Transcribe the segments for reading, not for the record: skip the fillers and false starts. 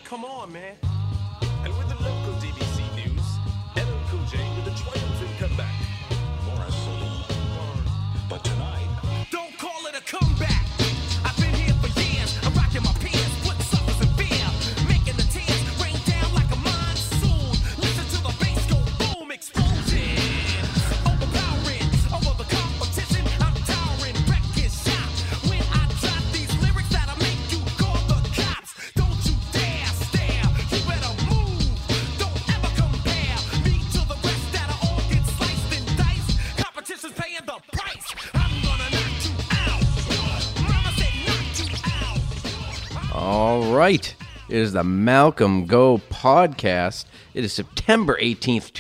Come on, man. And with the local DBC news, LL Cool J with a triumphant comeback. Morris but tonight, Don't call it a comeback. I've been here for years. I'm rocking my peers, putting suckers in fear, making the tears rain down like a monsoon. Listen to the bass go boom, explosion, overpowering over the competition. I'm towering, wrecking shop. When I drop these lyrics that'll make you call the cops. Don't you dare stare. You better move. Don't ever compare me to the rest that'll all get sliced and diced. Competition's paying the price. I'm gonna knock you out. Mama said knock you out. All right. It is the Malcolm Go podcast. It is September 18th,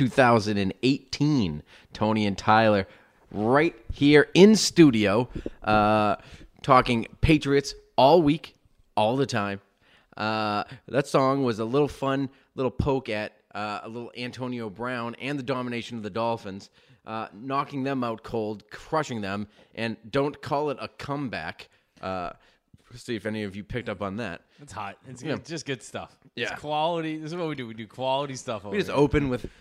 2018. Tony and Tyler right here in studio talking Patriots all week, all the time. That song was a little fun, little poke at a little Antonio Brown and the domination of the Dolphins, knocking them out cold, crushing them, and don't call it a comeback. See if any of you picked up on that. It's hot. It's just good stuff. Yeah. It's quality. This is what we do. We do quality stuff. We just open with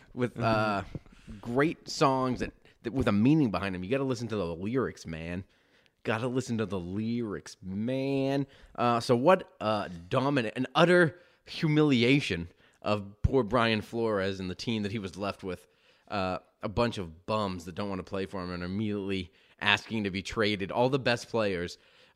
great songs that with a meaning behind them. You got to listen to the lyrics, man. Got to listen to the lyrics, man. So what dominant, an utter humiliation of poor Brian Flores and the team that he was left with. A bunch of bums that don't want to play for him and are immediately asking to be traded. All the best players.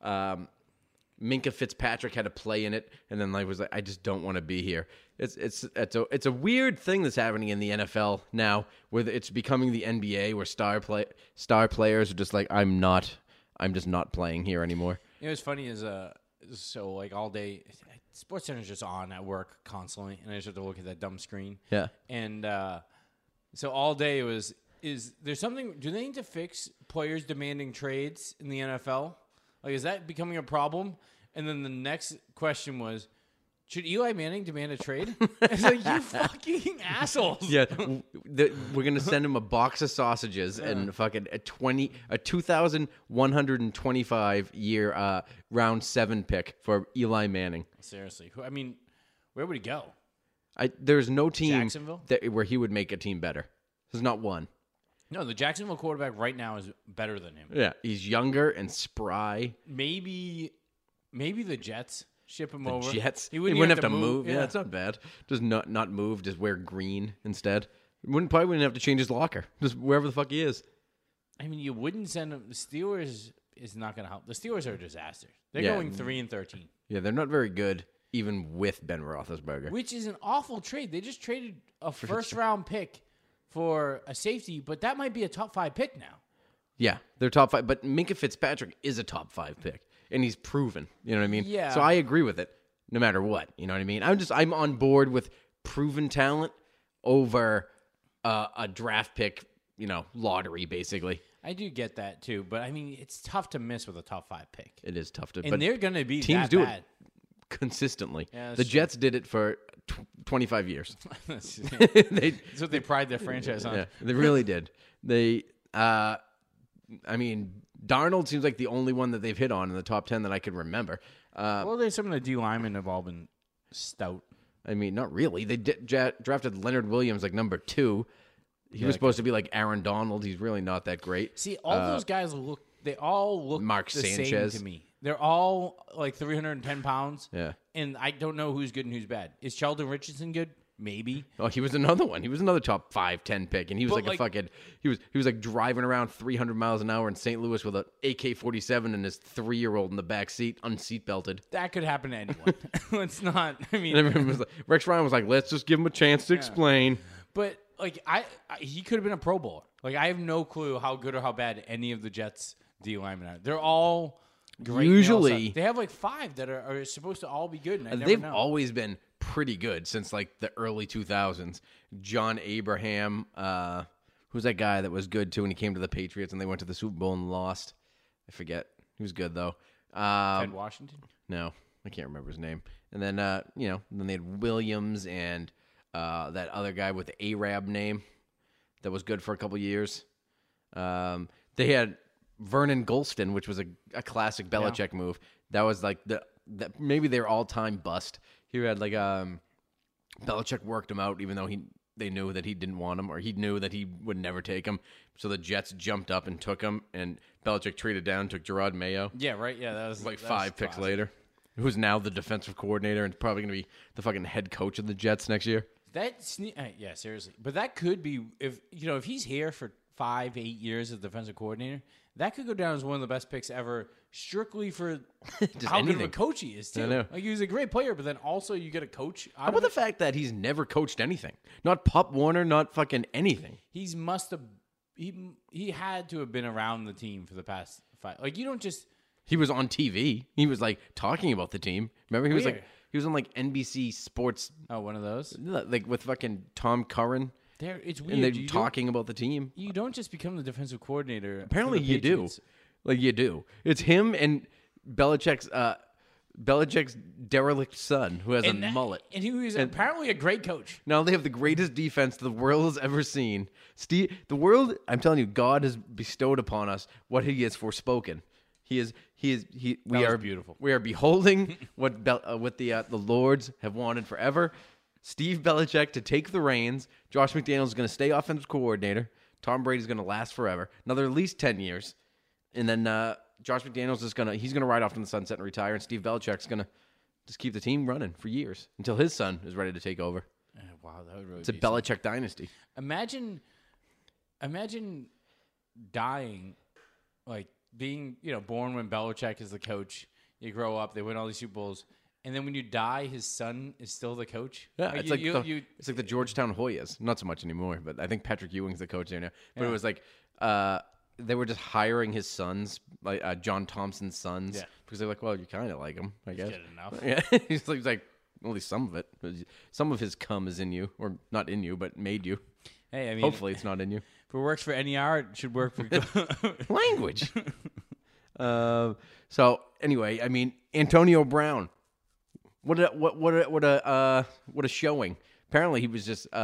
Minka Fitzpatrick had a play in it, and then was like, I just don't want to be here. It's a weird thing that's happening in the NFL now, where it's becoming the NBA, where star players are just like, I'm just not playing here anymore. You know what's funny is so like all day, SportsCenter's just on at work constantly, and I just have to look at that dumb screen. Yeah. And so all day is there something? Do they need to fix players demanding trades in the NFL? Like, is that becoming a problem? And then the next question was, should Eli Manning demand a trade? It's like, you fucking assholes. Yeah, we're gonna send him a box of sausages and fucking a 2,125 year round 7 pick for Eli Manning. Seriously, I mean, where would he go? There's no team Jacksonville? where he would make a team better. There's not one. No, the Jacksonville quarterback right now is better than him. Yeah, he's younger and spry. Maybe the Jets ship him over. Jets. He He wouldn't wouldn't even have to move. Yeah, it's not bad. Just not move. Just wear green instead. Probably wouldn't have to change his locker. Just wherever the fuck he is. I mean, you wouldn't send him. The Steelers is not going to help. The Steelers are a disaster. They're Yeah. going 3-13, Yeah, they're not very good, even with Ben Roethlisberger. which is an awful trade. They just traded a first-round pick for a safety, but that might be a top 5 pick now. Yeah, they're top 5. But Minka Fitzpatrick is a top 5 pick, and he's proven. You know what I mean? Yeah. So I agree with it, no matter what. You know what I mean? I'm on board with proven talent over a draft pick. Lottery basically. I do get that too, but I mean, it's tough to miss with a top 5 pick. It is tough to. And but they're going to be teams that do bad. it consistently. Yeah, that's the true. Jets did it for 25 years. That's They what they pride their franchise on. Yeah, they really did. They, Darnold seems like the only one that they've hit on in the top 10 that I can remember. Well, there's some of the D linemen have all been stout. I mean, not really. They drafted Leonard Williams like number 2. He was supposed to be like Aaron Donald. He's really not that great. See, all those guys they all look Mark the Sanchez. same to me. They're all like 310 pounds. Yeah. And I don't know who's good and who's bad. Is Sheldon Richardson good? Maybe. Oh, he was another one. He was another top 5, 10 pick, and he was But, like a fucking. He was like driving around 300 miles an hour in St. Louis with an AK-47 and his 3-year-old in the back seat, unseat belted. That could happen to anyone. It's not. I mean, And everyone was like, Rex Ryan was like, "Let's just give him a chance to explain." but like he could have been a Pro Bowler. Like I have no clue how good or how bad any of the Jets D linemen are. They're all great. Usually- they have like 5 that are supposed to all be good. And I never They've know. always been pretty good since like the early 2000s. John Abraham, who's that guy that was good too when he came to the Patriots and they went to the Super Bowl and lost? I forget. He was good though. Ted Washington. No, I can't remember his name. And then then they had Williams and that other guy with the Arab name that was good for a couple years. They had Vernon Golston, which was a classic Belichick move. That was like maybe their all-time bust. He had like Belichick worked him out, even though they knew that he didn't want him, or he knew that he would never take him. So the Jets jumped up and took him, and Belichick traded down, took Gerard Mayo. Yeah, right. Yeah, that was Like that 5 was picks classic. later. Who's now the defensive coordinator and probably going to be the fucking head coach of the Jets next year. Yeah, seriously. But that could be if he's here for 5-8 years as defensive coordinator, that could go down as one of the best picks ever, strictly for how good of a anything. coach he is too. I know. Like he was a great player, but then also you get a coach. How about the fact that he's never coached anything? Not Pop Warner, not fucking anything. He must have. He had to have been around the team for the past 5. Like you don't just. He was on TV. He was like talking about the team. Remember, he was Where? like he was on like NBC Sports, Oh, one of those. like with fucking Tom Curran, It's weird. and they're You talking about the team. You don't just become the defensive coordinator. for Apparently, the you do. Patriots. Like you do. It's him and Belichick's derelict son who has a mullet. And he was apparently a great coach. Now they have the greatest defense the world has ever seen. The world, I'm telling you, God has bestowed upon us what He has forspoken. We was are beautiful. We are beholding what the Lords have wanted forever. Steve Belichick to take the reins. Josh McDaniels is going to stay offensive coordinator. Tom Brady's going to last forever, another at least 10 years, and then Josh McDaniels is going to ride off in the sunset and retire, and Steve Belichick's going to just keep the team running for years until his son is ready to take over. Wow, that would really It's a be Belichick dynasty. Imagine dying, like being, born when Belichick is the coach. You grow up, they win all these Super Bowls, and then when you die, his son is still the coach. Yeah, it's you- it's like the Georgetown Hoyas. Not so much anymore, but I think Patrick Ewing's the coach there now. But it was like they were just hiring his sons, like John Thompson's sons, Yeah. because they're like, well, you kind of like him, I guess. Get enough. Yeah, he's like only some of it. Some of his cum is in you, or not in you, but made you. Hey, I mean, Hopefully, it's not in you. if it works for NER, it should work for. Language. So anyway, I mean, Antonio Brown. What a showing. Apparently, he was just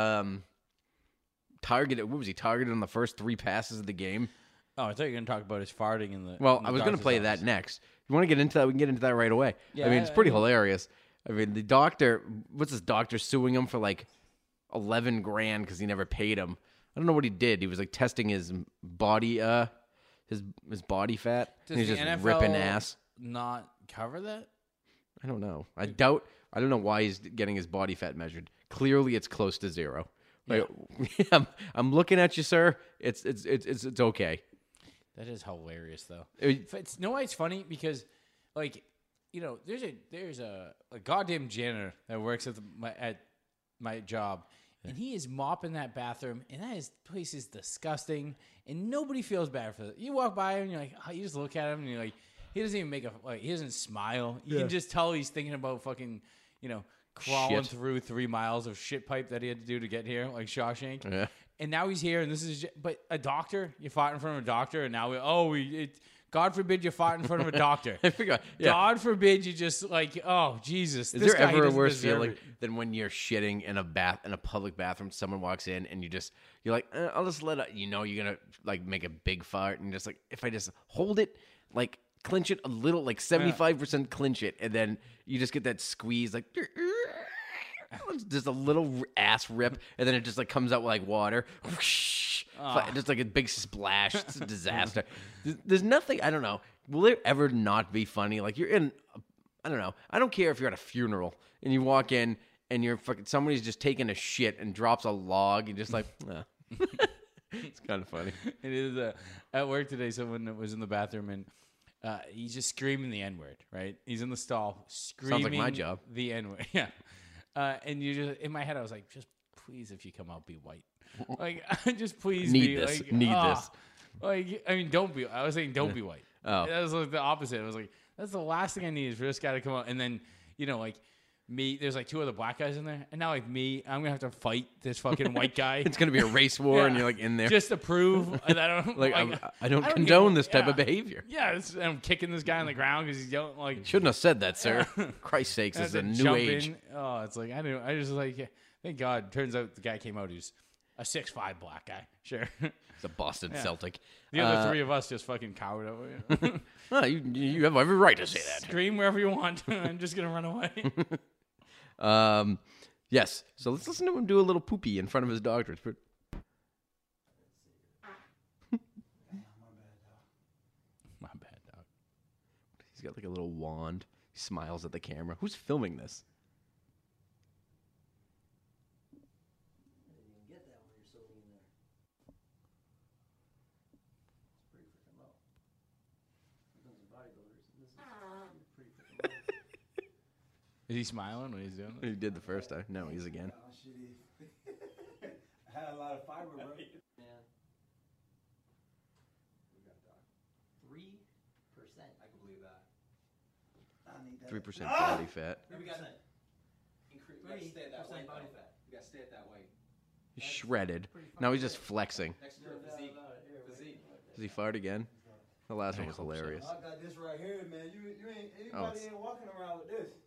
targeted. What was he targeted on the first 3 passes of the game? Oh, I thought you were going to talk about his farting in the. Well, in the I was going to doctor's play office. that next. You want to get into that? We can get into that right away. Yeah, I mean, it's pretty hilarious. I mean, the doctor, what's this doctor suing him for like $11,000 because he never paid him? I don't know what he did. He was like testing his body, his body fat. Does and he's the just NFL ripping ass. not cover that? I don't know. I don't know why he's getting his body fat measured. Clearly, it's close to 0. Like, I'm looking at you, sir. It's okay. That is hilarious, though. It- It's no why it's funny because, like, there's a goddamn janitor that works at my job, and he is mopping that bathroom, and place is disgusting, and nobody feels bad for it. You walk by him, and you're like, you just look at him, and you're like, he doesn't even he doesn't smile. You can just tell he's thinking about fucking, crawling Shit. through 3 miles of shit pipe that he had to do to get here, like Shawshank. Yeah. And now he's here, and this is. But a doctor, you fought in front of a doctor, and now God forbid you fought in front of a doctor. I forgot. Yeah. God forbid you just oh Jesus. Is this there guy, he ever a doesn't worse deserve feeling it. than when you're shitting in a public bathroom? Someone walks in and you're like, I'll just let it. You're gonna like make a big fart, and just like if I just hold it, like clinch it a little, like 75% clinch it, and then you just get that squeeze, like just a little ass rip, and then it just like comes out like water. Just like a big splash. It's a disaster. There's nothing. I don't know. Will there ever not be funny? Like you're in. I don't know. I don't care if you're at a funeral and you walk in and you're somebody's just taking a shit and drops a log. You're just like, it's kind of funny. It is at work today. Someone was in the bathroom and he's just screaming the N-word. Right? He's in the stall screaming. Sounds like my job. The N-word. Yeah. And you just in my head, I was like, just please, if you come out, be white. Like, just please Need be this. like, Need ah. this. Like, I mean, don't be. I was saying, don't be white. Oh. That was like the opposite. I was like, that's the last thing I need is for this guy to come out. And then, like me, there's like 2 other black guys in there, and now like me, I'm gonna have to fight this fucking white guy. It's gonna be a race war, and Yeah. you're like in there. Just to prove that I don't like I don't give condone a- this type yeah. of behavior. Yeah, I'm kicking this guy on the ground because he's yelling like. Shouldn't have said that, sir. Christ's sakes, I this had is a to new jump age. in. Oh, it's like I just like thank God. Turns out the guy came out. He's a 6'5" black guy. Sure. It's a Boston Celtic. The other 3 of us just fucking cowered over. You have every right to say that. Scream wherever you want. I'm just gonna run away. Yes. So let's listen to him do a little poopy in front of his doctor. It's pretty- My bad, dog. He's got like a little wand. He smiles at the camera. Who's filming this? Is he smiling when he's doing it? He did the first time. No, he's again. Oh, shit. I had a lot of fiber, bro. 3%. I can believe that. I need that. 3% body fat. We got increase. We gotta stay at that 3% weight. body though. fat. We gotta stay at that weight. He's shredded. Now he's just flexing. Next to your physique. Physique. Does he fart again? The last one was hilarious. I got this right here, man. You ain't Oh, anybody it's- ain't walking around with this.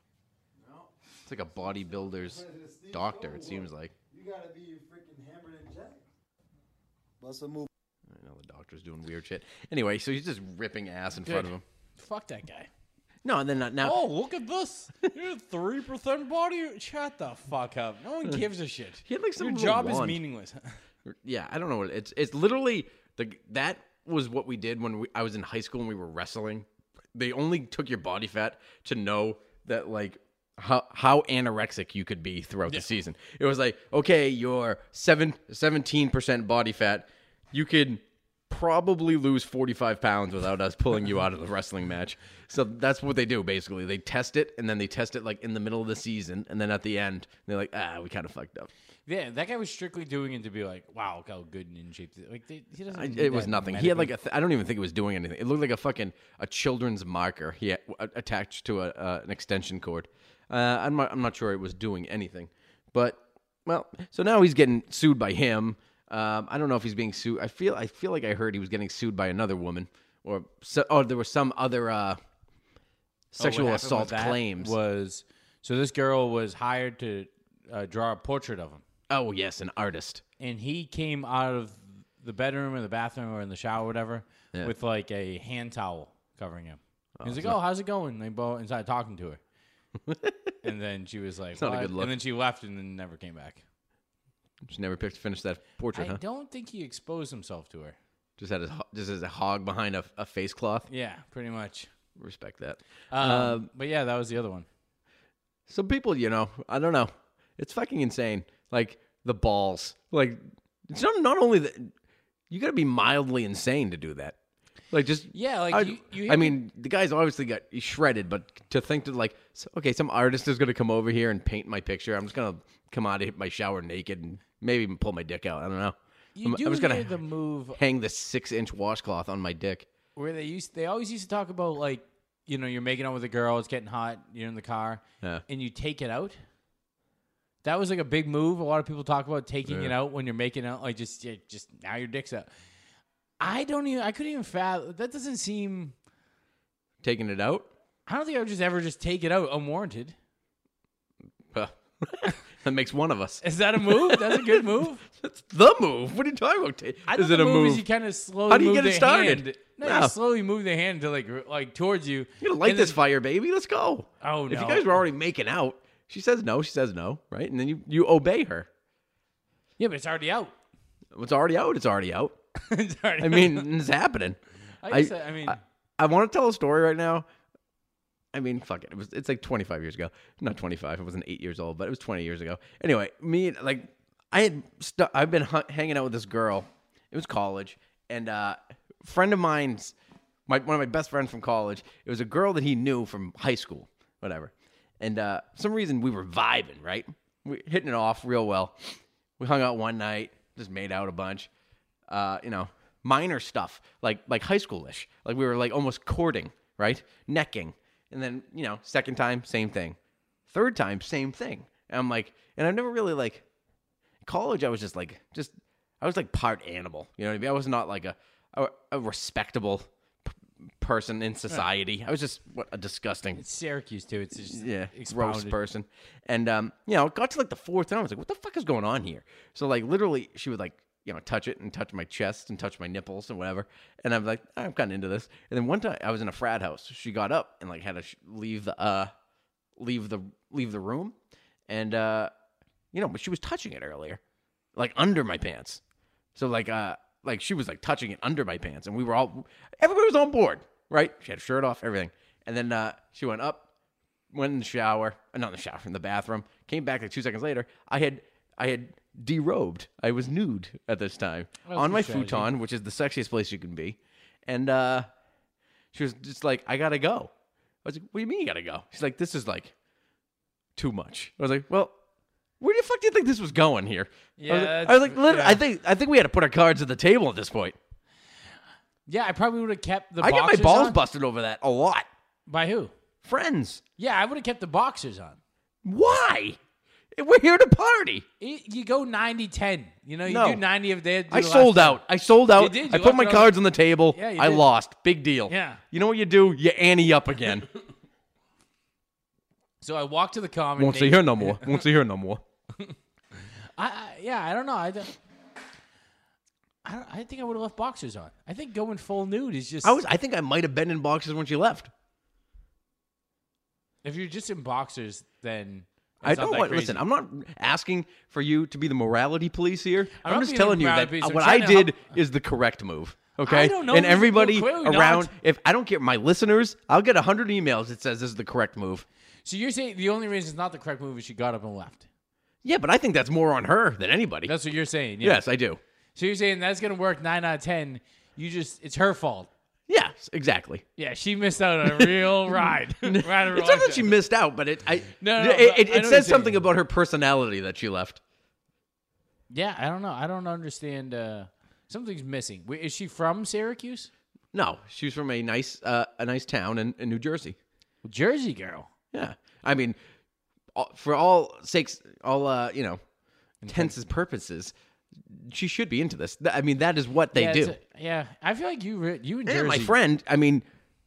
It's like a bodybuilder's doctor, it seems like. You gotta be freaking hammered and jacked. Bust a move. I know the doctor's doing weird shit. Anyway, so he's just ripping ass in front of him. Fuck that guy. No, and then now. Oh, look at this. You're 3% body. Shut the fuck up. No one gives a shit. He had like some Your little job is wand. meaningless. Yeah, I don't know what it's literally that was what we did when I was in high school and we were wrestling. They only took your body fat to know that like how anorexic you could be throughout the season. It was like, okay, you're 17% body fat. You could probably lose 45 pounds without us pulling you out of the wrestling match. So that's what they do basically. They test it and then they test it like in the middle of the season, and then at the end they're like, we kind of fucked up. Yeah, that guy was strictly doing it to be like, wow, look how good and in shape. Like he doesn't. need It was that nothing. He had like medically. I don't even think it was doing anything. It looked like a children's marker he had attached to an extension cord. I'm not sure it was doing anything, but well, so now he's getting sued by him. I don't know if he's being sued. I feel like I heard he was getting sued by another woman, or there was some other sexual What happened assault with that claims. was so this girl was hired to draw a portrait of him. Oh yes, an artist. And he came out of the bedroom or the bathroom or in the shower or whatever Yeah. with like a hand towel covering him. He was like, "Oh, how's it going?" They both started talking to her, and then she was like, not a "What?" good look. And then she left and then never came back. Just never finished that portrait, I huh? don't think he exposed himself to her. Just had just as a hog behind a face cloth. Yeah, pretty much. Respect that. But yeah, that was the other one. Some people, I don't know. It's fucking insane. Like the balls. Like it's not only that you got to be mildly insane to do that. Like just Yeah, like I mean, the guy's obviously he's shredded, but to think that like okay, some artist is gonna come over here and paint my picture. I'm just gonna come out of my shower naked and maybe even pull my dick out. I don't know. You do I'm just gonna hear the move hang this 6-inch washcloth on my dick. where they always used to talk about like, you're making out with a girl, it's getting hot, you're in the car, Yeah. and you take it out. That was like a big move. A lot of people talk about taking it out when you're making out, like just now your dick's out. I couldn't even fathom. That doesn't seem. Taking it out. I don't think I would ever just take it out unwarranted. That makes one of us. Is that a move? That's a good move. That's the move. What are you talking about? I Is thought it the a move? Is you kind of slowly How do you move get it the started? hand. No, No. you slowly move the hand to like towards you. You're gonna light and this then- fire, baby. Let's go. Oh, If you no. guys were already making out, she says no. She says no, right? And then you obey her. Yeah, but it's already out. It's already out. It's already out. It's already I mean, it's happening. I mean, I want to tell a story right now. I mean, fuck it. It's like 25 years ago. Not 25. I wasn't 8 years old, but it was 20 years ago. Anyway, I've been hanging out with this girl. It was college, and a friend of mine's, one of my best friends from college. It was a girl that he knew from high school, whatever. And for some reason we were vibing, right? We hitting it off real well. We hung out one night, just made out a bunch. Minor stuff, like high schoolish. Like we were like almost courting, right? Necking. And then, second time, same thing. Third time, same thing. And I'm like, and I've never really in college, I was I was like part animal. You know what I mean? I was not like a respectable person in society. I was just a disgusting, it's Syracuse too. It's just gross expounded. person. And, it got to like the fourth time. I was like, what the fuck is going on here? So like literally she would touch it and touch my chest and touch my nipples and whatever. And I'm like, I'm kind of into this. And then one time I was in a frat house. She got up and had to leave the leave the room, and but she was touching it earlier, like under my pants. So like she was like touching it under my pants, and everybody was on board, right? She had her shirt off, everything, and then she went up, went in the shower, not in the shower, in the bathroom, came back like 2 seconds later. I had derobed. I was nude at this time on my futon, which is the sexiest place you can be, and she was just like, "I gotta go." I was like, "What do you mean you gotta go?" She's like, "This is like too much." I was like, "Well, where the fuck do you think this was going here?" Yeah, I was like, literally, yeah. I think we had to put our cards at the table at this point. Yeah, I probably would have kept the I boxers get my balls on. busted over that a lot. By who? Friends, Yeah, I would have kept the boxers on. why? We're here to party. You go 90-10. You know, you No. do 90 of their. I sold out. I sold out. You did. You I put left my it on- cards on the table. Yeah, you I did. lost. Big deal. Yeah. You know what you do? You ante up again. So I walked to the common. Won't see her no more. Won't see her no more. I don't know. I think I would have left boxers on. I think going full nude is just. I think I might have been in boxes when she left. If you're just in boxers, then I it's not don't that want. crazy. Listen, I'm not asking for you to be the morality police here. I'm I'm not just being telling the you morality that police. I'm what trying I to help- did is the correct move. Okay, I don't know and if everybody it's clearly around. not. If I don't care, my listeners, I'll get 100 emails that says this is the correct move. So you're saying the only reason it's not the correct move is she got up and left. Yeah, but I think that's more on her than anybody. That's what you're saying. Yeah. Yes, I do. So you're saying that's gonna work 9 out of 10. It's her fault. Yes, exactly. Yeah, she missed out on a real ride. It's not that she missed out, but No, it but I know what you're says something saying. about her personality that she left. Yeah, I don't know. I don't understand. Something's missing. Is she from Syracuse? No, she's from a nice town in New Jersey. Jersey girl. Yeah, I mean, for all sakes, intents and purposes, she should be into this. I mean, that is what they do. Yeah, I feel like you and And Jersey. my friend, I mean,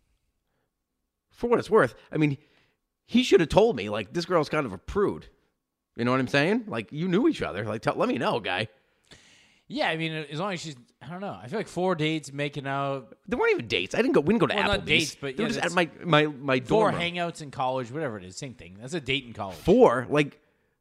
for what it's worth, I mean, he should have told me, like, this girl's kind of a prude. You know what I'm saying? Like, you knew each other. Like, let me know, guy. Yeah, I mean, as long as she's. I don't know. I feel like 4 dates, making out, There weren't even dates. We didn't go to Well, Applebee's. not dates, but they were yeah, just at that's- my 4 dorm room. hangouts in college, whatever it is. Same thing. That's a date in college. 4, like,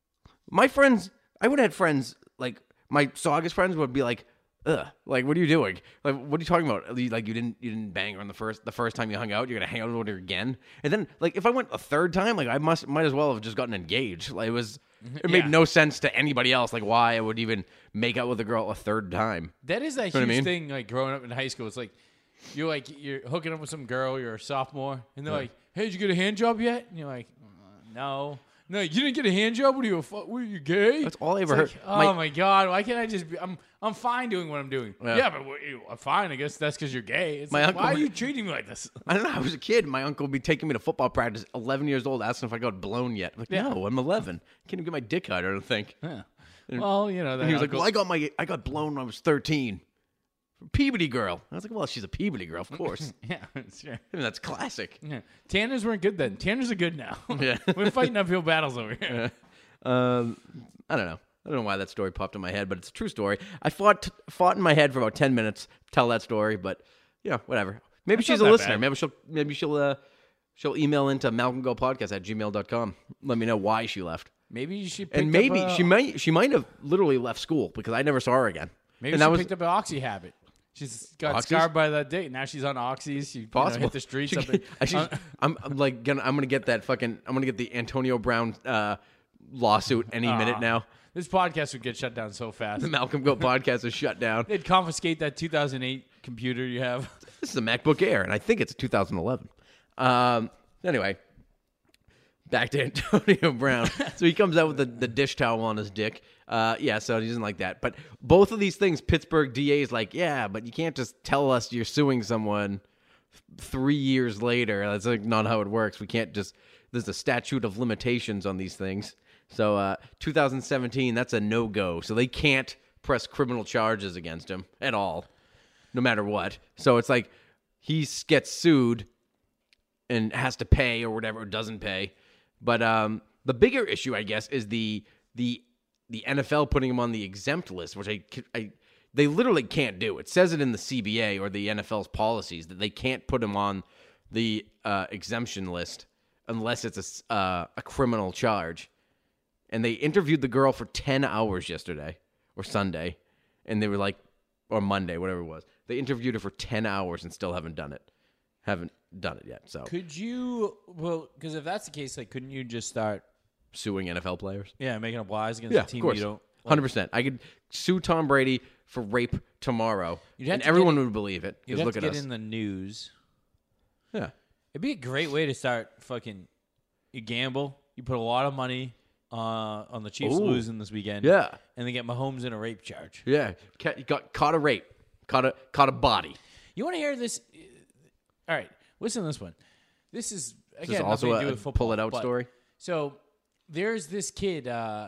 my friends, I would have had friends, like, my Saugus friends would be like, ugh, like, what are you doing? Like, what are you talking about? Like, you didn't bang her on the first time you hung out. You're gonna hang out with her again, and then, like, if I went a third time, like, I might as well have just gotten engaged. Like, it made Yeah. no sense to anybody else, like, why I would even make out with a girl a third time. That is that know huge what I mean? thing, like growing up in high school. It's like you're hooking up with some girl, you're a sophomore, and they're like, "Hey, did you get a hand job yet?" And you're like, No, you didn't get a hand job. What are you gay? That's all I It's ever like, heard. Oh my god, why can't I just be? I'm fine doing what I'm doing. Yeah. Yeah, but I'm fine. I guess that's because you're gay. It's My like, uncle- why are you treating me like this? I don't know. I was a kid. My uncle would be taking me to football practice, 11 years old, asking if I got blown yet. I'm like, Yeah. no, I'm 11. Can't even get my dick out, I don't think. Yeah. Well, that And he was like, uncle- well, I got blown when I was 13. Peabody girl. I was like, well, she's a Peabody girl, of course. yeah, sure. I mean, that's classic. Yeah. Tanners weren't good then. Tanners are good now. Yeah. We're fighting uphill battles over here. I don't know. I don't know why that story popped in my head, but it's a true story. I fought in my head for about 10 minutes to tell that story, but whatever. Maybe That's she's not a that listener. bad. Maybe she'll email into malcolmgopodcast@gmail.com. Let me know why she left. Maybe you should. And maybe she might have literally left school because I never saw her again. Maybe and she that was picked up an oxy habit. She's got Oxys? scarred by that date. Now she's on oxys. She possible. hit the streets. She- up in- I'm gonna get the Antonio Brown lawsuit any minute now. This podcast would get shut down so fast. The Malcolm Go podcast is shut down. They'd confiscate that 2008 computer you have. This is a MacBook Air, and I think it's 2011. Anyway, back to Antonio Brown. So he comes out with the dish towel on his dick. So he doesn't like that. But both of these things, Pittsburgh DA is like, yeah, but you can't just tell us you're suing someone 3 years later. That's like not how it works. We can't just. There's a statute of limitations on these things. So 2017, that's a no-go. So they can't press criminal charges against him at all, no matter what. So it's like he gets sued and has to pay or whatever, or doesn't pay. But the bigger issue, I guess, is the NFL putting him on the exempt list, which they literally can't do. It says it in the CBA or the NFL's policies that they can't put him on the exemption list unless it's a criminal charge. And they interviewed the girl for 10 hours yesterday or Sunday, and they were like, or Monday, whatever it was. They interviewed her for 10 hours and still haven't done it. Haven't done it yet. So Could you? Well, because if that's the case, like, couldn't you just start? suing NFL players. Yeah, making up lies against Yeah, the team of course. you don't. 100%. I could sue Tom Brady for rape tomorrow, You'd have and to everyone get would believe it. You'd Because have look to at get us. in the news. Yeah. It'd be a great way to start fucking. You gamble. You put a lot of money on the Chiefs Ooh. losing this weekend. Yeah. And they get Mahomes in a rape charge. Yeah. Got caught a rape. Caught a body. You want to hear this? All right, listen to this one. This is This again is also nothing to do a with football. pull it out but- story. So there's this kid.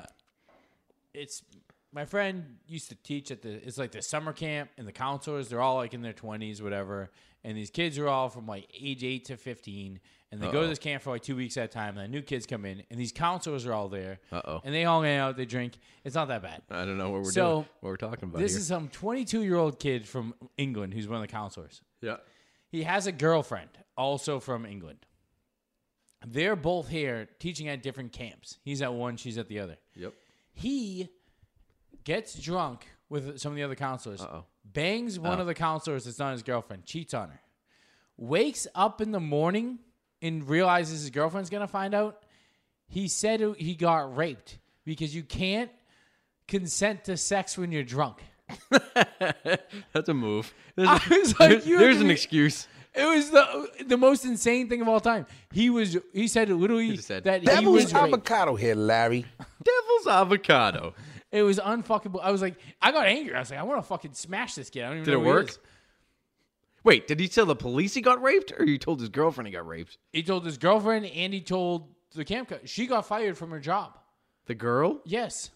It's my friend used to teach at it's like the summer camp, and the counselors, they're all like in their 20s, whatever. And these kids are all from like age 8 to 15, and they go to this camp for like 2 weeks at a time. And then new kids come in, and these counselors are all there. And they all hang out, they drink. It's not that bad. I don't know what we're So, doing. What we're talking about This here. is some 22-year-old kid from England who's one of the counselors. Yeah. He has a girlfriend, also from England. They're both here teaching at different camps. He's at one, she's at the other. Yep. He gets drunk with some of the other counselors, Uh-oh. bangs one of the counselors that's not his girlfriend, cheats on her, wakes up in the morning and realizes his girlfriend's going to find out. He said he got raped because you can't consent to sex when you're drunk. That's a move. I was like, There's an excuse. It was the most insane thing of all time. He said literally just said, that he Devil's was raped. avocado here, Larry. Devil's avocado. It was unfuckable. I was like, I got angry. I was like, I want to fucking smash this kid. I don't even Did know it who he work? is. Wait, did he tell the police he got raped, or he told his girlfriend he got raped? He told his girlfriend and he told the camp co- she got fired from her job. The girl? Yes.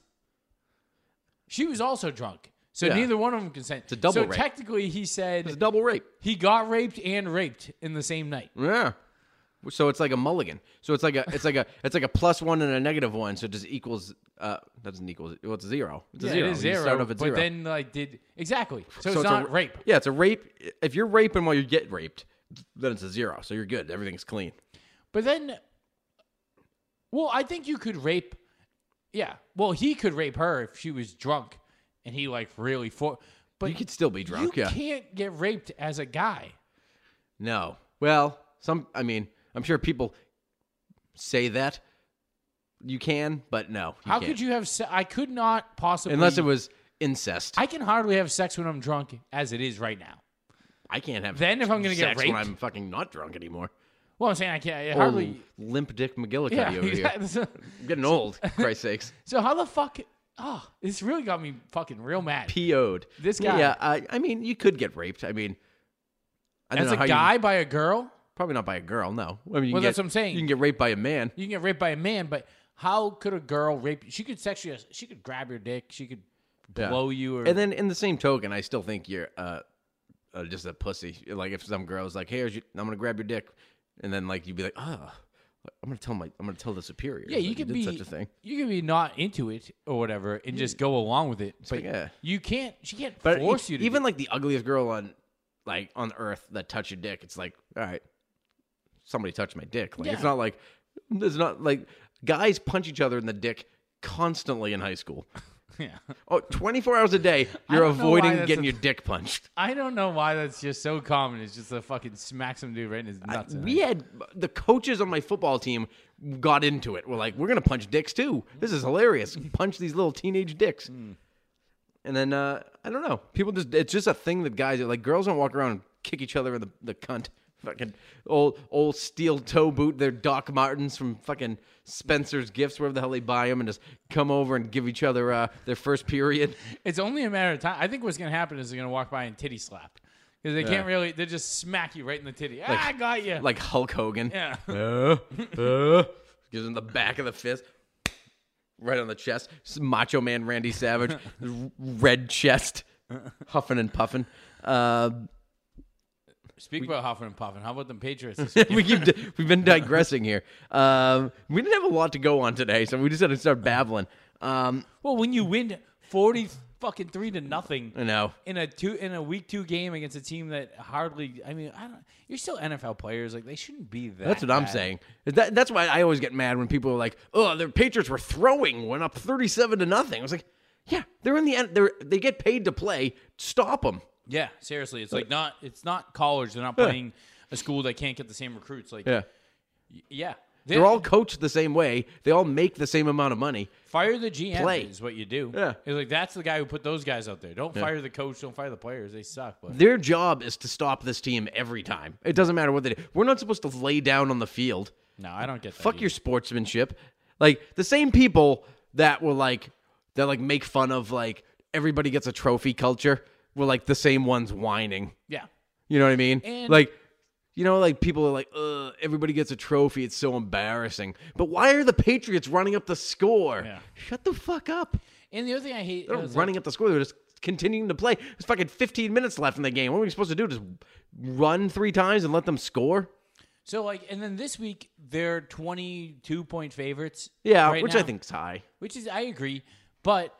She was also drunk. So Yeah. neither one of them consent. It's a double so rape. technically he said It's a double rape. he got raped and raped in the same night. Yeah. So it's like a mulligan. So it's like a +1 and a -1. So it just equals doesn't equal. Well, it's zero. It's a Yeah, zero. it is You zero. start off at but zero. then exactly. So, it's a not rape. Yeah, it's a rape. If you're raping while you get raped, then it's a zero. So you're good. Everything's clean. But then, well, I think you could rape. Yeah. Well, he could rape her if she was drunk, and he like really But You could still be drunk. you Yeah. can't get raped as a guy. No. Well, I'm sure people say that you can, but no. How could you have? I could not possibly. Unless it was incest. I can hardly have sex when I'm drunk, as it is right now. I can't have. Then if I'm gonna get sex when raped? I'm fucking not drunk anymore. Well, I'm saying I can't. I Old hardly. limp dick McGillicuddy Yeah. over here. Exactly. I'm getting old. For Christ's sakes. So how the fuck? Oh, this really got me fucking real mad. PO'd. This guy. Yeah. I mean, you could get raped. I mean, I don't As know a how guy by a girl, probably not by a girl. No. I mean, you Well, can that's get- what I'm saying. You can get raped by a man. you can get raped by a man, but how could a girl rape you? She could sexually. She could grab your dick. She could Yeah. blow you. Or And then in the same token, I still think you're just a pussy. Like if some girl's like, "Hey, I'm gonna grab your dick," and then like you'd be like, I'm gonna tell the superior. yeah, you that could did be such a thing. You can be not into it or whatever, and just go along with it. But like, yeah. you can't. She can't But force you to. even do- like the ugliest girl on earth that touch your dick, it's like, all right, somebody touched my dick. Like it's Yeah. not like guys punch each other in the dick constantly in high school. yeah. Oh, 24 hours a day, I you're don't know why avoiding that's getting a- your dick punched. I don't know why that's just so common. It's just a fucking smack some dude right in his nuts. We had the coaches on my football team got into it. We're like, we're gonna punch dicks too. This is hilarious. Punch these little teenage dicks. And then I don't know. People it's just a thing that guys like. Girls don't walk around and kick each other in the cunt. Fucking old steel toe boot. They're Doc Martens from fucking Spencer's Gifts, wherever the hell they buy them, and just come over and give each other their first period. It's only a matter of time. I think what's going to happen is they're going to walk by and titty slap. Because they can't really, they just smack you right in the titty. I got you. Like Hulk Hogan. Yeah. Gives him the back of the fist. Right on the chest. Macho Man Randy Savage. Red chest. Huffing and puffing. Speak about huffing and puffing. How about them Patriots this week? We've been digressing here. We didn't have a lot to go on today, so we just had to start babbling. Well, when you win 40 fucking 3-0. I know. In a week 2 game against a team that hardly. I mean, you're still NFL players. Like they shouldn't be that. That's what I'm bad. saying. That's why I always get mad when people are like, "Oh, the Patriots were throwing, went up 37-0." I was like, "Yeah, they're in the end. They get paid to play. Stop them." Yeah, seriously, it's like not. It's not college. They're not playing a school that can't get the same recruits. Like, yeah. They're all coached the same way. They all make the same amount of money. fire the GM Play. is what you do. Yeah. It's like that's the guy who put those guys out there. Don't fire the coach. Don't fire the players. They suck. But Their job is to stop this team every time. It doesn't matter what they do. We're not supposed to lay down on the field. no, I don't get that. Fuck either. your sportsmanship. Like the same people that will that make fun of like everybody gets a trophy culture were like the same ones whining. Yeah. You know what I mean? And- like, you know, like people are like, everybody gets a trophy. It's so embarrassing. But why are the Patriots running up the score? Yeah. Shut the fuck up. And the other thing I hate They're not is running up the score. They're just continuing to play. There's fucking 15 minutes left in the game. What are we supposed to do? Just run 3 times and let them score? so like, and then this week they're 22-point favorites. Yeah, right which now, I think's high. Which is I agree, but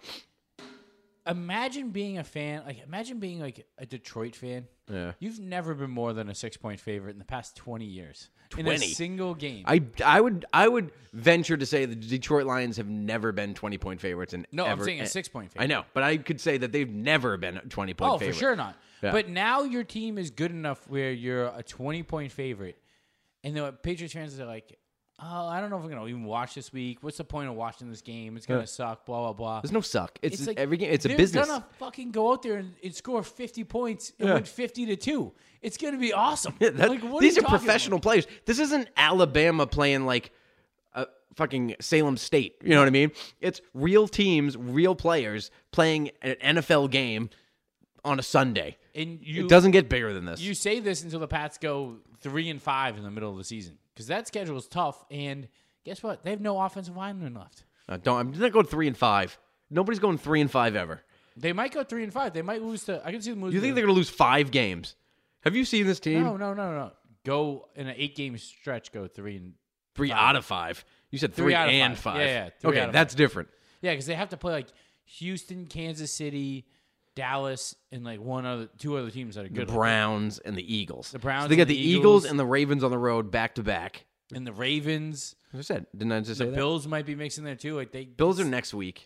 imagine being a fan. Like imagine being like a Detroit fan. Yeah. You've never been more than a 6-point favorite in the past 20 years in 20? a single game. I would venture to say the Detroit Lions have never been 20-point favorites in No, ever. I'm saying a 6-point favorite. I know, but I could say that they've never been a 20-point Oh, favorite. for sure not. Yeah. But now your team is good enough where you're a 20-point favorite, and the Patriots fans are like, "Oh, I don't know if we're gonna even watch this week. What's the point of watching this game? It's gonna suck." Blah blah blah. There's no suck. It's like every game. It's a they're business. gonna fucking go out there and score 50 points and win 50-2. It's gonna be awesome. Like, what These you are talking professional about? players. This isn't Alabama playing like fucking Salem State. You know what I mean? It's real teams, real players playing an NFL game on a Sunday. And you It doesn't get bigger than this. You say this until the Pats go 3-5 in the middle of the season because that schedule is tough. And guess what? They have no offensive linemen left. I'm not going 3-5. Nobody's going 3-5 ever. They might go 3-5. They might lose to. I can see them lose. You think to, they're going to lose 5 games? Have you seen this team? No. Go in an 8-game stretch. Go 3 out of 5. You said 3 out of and 5. 5. Yeah, 3 okay, out of that's 5. different. Yeah, because they have to play like Houston, Kansas City, Dallas, and like 2 other teams that are The good. Browns and the Eagles. The Browns So they got and the the Eagles Eagles. and the Ravens on the road back to back. And the Ravens, As I said, didn't I just the say that? Bills might be mixing there too. Like Bills are next week,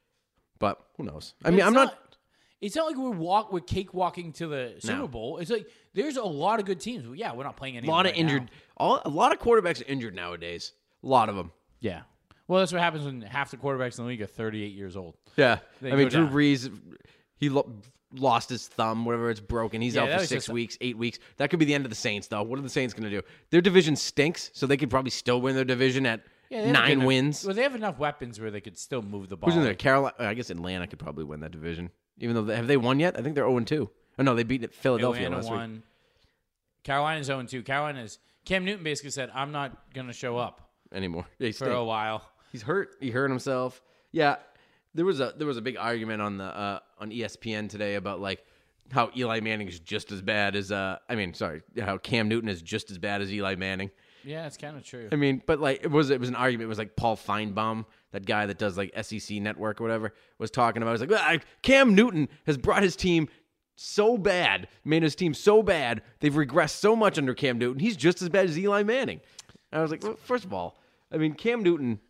but who knows? I But mean, it's I'm not. It's not like we're cakewalking to the Super Bowl. It's like there's a lot of good teams. Well, yeah, we're not playing any. A lot of right injured. now. A lot of quarterbacks are injured nowadays. A lot of them. Yeah. Well, that's what happens when half the quarterbacks in the league are 38 years old. Yeah, They I mean, go Drew down. Brees, he lost his thumb, whatever. It's broken. He's Yeah, out that for was 6 just- weeks, 8 weeks. That could be the end of the Saints, though. What are the Saints going to do? Their division stinks, so they could probably still win their division at Yeah, they have 9 enough- wins. Well, they have enough weapons where they could still move the ball. Who's in there? Carolina. I guess Atlanta could probably win that division. Even though have they won yet? I think they're 0-2. Oh no, they beat Philadelphia Atlanta last week. won. Carolina's 0-2. Carolina's Cam Newton basically said, "I'm not going to show up Anymore. Yeah, he's for a while." He's hurt. He hurt himself. Yeah, there was a big argument on the on ESPN today about like how Eli Manning is just as bad as how Cam Newton is just as bad as Eli Manning. Yeah, it's kind of true. I mean, but like it was an argument. It was like Paul Feinbaum, that guy that does like SEC Network or whatever, was talking about. It was like Cam Newton has brought his team so bad, made his team so bad. They've regressed so much under Cam Newton. He's just as bad as Eli Manning. And I was like, well, first of all, I mean, Cam Newton.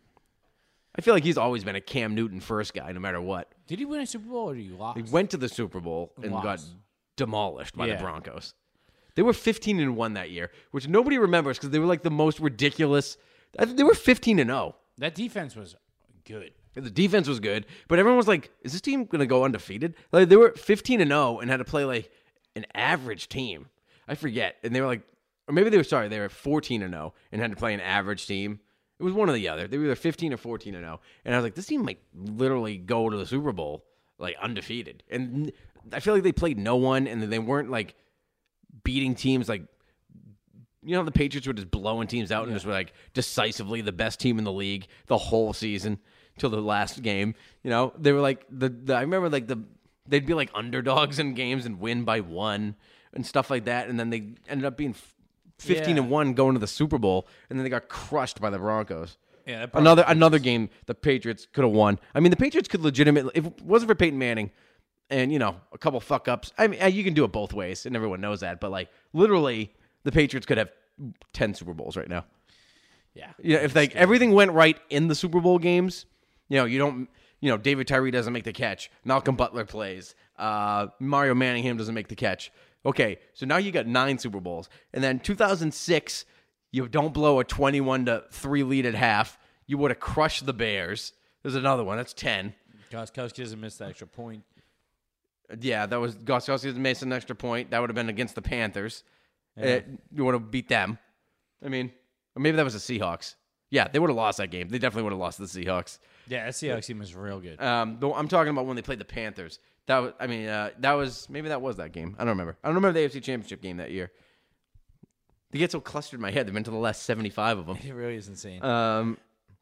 I feel like he's always been a Cam Newton first guy, no matter what. Did he win a Super Bowl or did he lost? He went to the Super Bowl and got Lost. demolished by the Yeah. Broncos. They were 15-1 that year, which nobody remembers because they were like the most ridiculous. I think they were 15-0. That defense was good. The defense was good, but everyone was like, "Is this team gonna go undefeated?" Like they were 15-0 and had to play like an average team. I forget, and they were like, or maybe they were 14-0 and had to play an average team. It was one or the other. They were either 15 or 14-0, and I was like, "This team might literally go to the Super Bowl like undefeated." And I feel like they played no one, and they weren't like beating teams like. You know, the Patriots were just blowing teams out and just were like decisively the best team in the league the whole season till the last game. You know, they were like I remember like they'd be like underdogs in games and win by 1 and stuff like that, and then they ended up being 15-1 going to the Super Bowl, and then they got crushed by the Broncos. Yeah, that probably Another game the Patriots could have won. I mean, the Patriots could legitimately, if it wasn't for Peyton Manning, and, a couple fuck ups. I mean, you can do it both ways, and everyone knows that. But, literally, the Patriots could have 10 Super Bowls right now. Yeah. If everything went right in the Super Bowl games, you don't, David Tyree doesn't make the catch. Malcolm Butler plays. Mario Manningham doesn't make the catch. Okay, so now you got 9 Super Bowls. And then 2006, you don't blow a 21-3 lead at half. You would have crushed the Bears. There's another one. That's 10. Gostkowski doesn't miss the extra point. Yeah, that was Gostkowski missed an extra point. That would have been against the Panthers. You would have beat them. I mean, or maybe that was the Seahawks. Yeah, they would have lost that game. They definitely would have lost to the Seahawks. Yeah, that Seahawks team was real good. Though I'm talking about when they played the Panthers. Maybe that was that game. I don't remember. I don't remember the AFC Championship game that year. They get so clustered in my head. They've been to the last 75 of them. It really is insane. Um,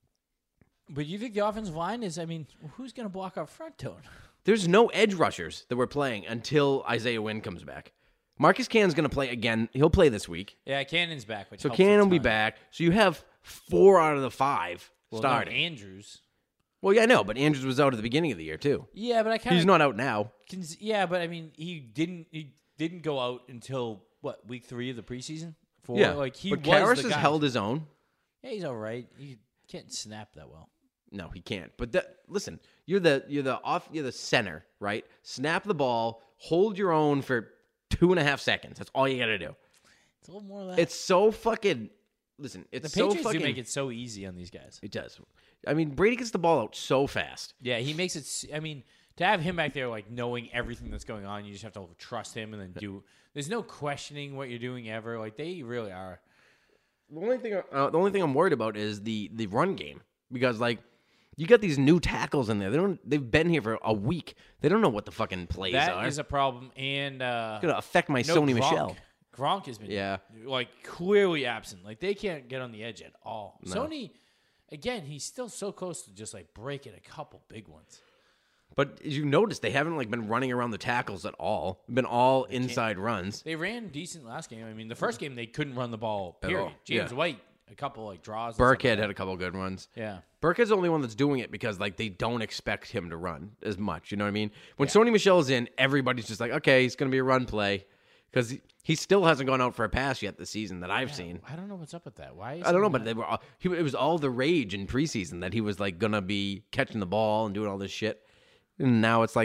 But you think the offensive line is, who's going to block up front, Tone? There's no edge rushers that we're playing until Isaiah Wynn comes back. Marcus Cannon's going to play again. He'll play this week. Yeah, Cannon's back. Which So helps a Cannon will be ton. back. So you have 4 out of the 5 Well, starting. no, Andrews. Well, yeah, I know, but Andrews was out at the beginning of the year, too. Yeah, but I kind of. He's not out now. Yeah, but he didn't go out until week 3 of the preseason. Yeah, he but was Karras the has guy. held his own. Yeah, he's all right. He can't snap that well. No, he can't. But listen, you're the center, right? Snap the ball, hold your own for 2.5 seconds. That's all you got to do. It's a little more of that. It's so fucking. Listen, the it's so Patriots fucking. do make it so easy on these guys. It does. I mean, Brady gets the ball out so fast. Yeah, he makes it. To have him back there, knowing everything that's going on, you just have to trust him and then do. There's no questioning what you're doing ever. They really are. The only thing I'm worried about is the run game because you got these new tackles in there. They've been here for a week. They don't know what the fucking plays are. That is a problem, and it's gonna affect my no, Sony Gronk. Michel. Gronk has been Yeah. clearly absent. They can't get on the edge at all. No. Sony, again, he's still so close to just breaking a couple big ones. But as you noticed, they haven't been running around the tackles at all. Been all inside runs. They ran decent last game. The first game they couldn't run the ball. At Period. all. James Yeah. White, a couple draws. and stuff Burkhead like had a couple good runs. that. Yeah. Burkhead's the only one that's doing it because they don't expect him to run as much. You know what I mean? When Sony Michel's in, everybody's just okay, he's going to be a run play because he still hasn't gone out for a pass yet this season that I've seen. I don't know what's up with that. Why? Is I don't he know, but not- it was all the rage in preseason that he was going to be catching the ball and doing all this shit, and now it's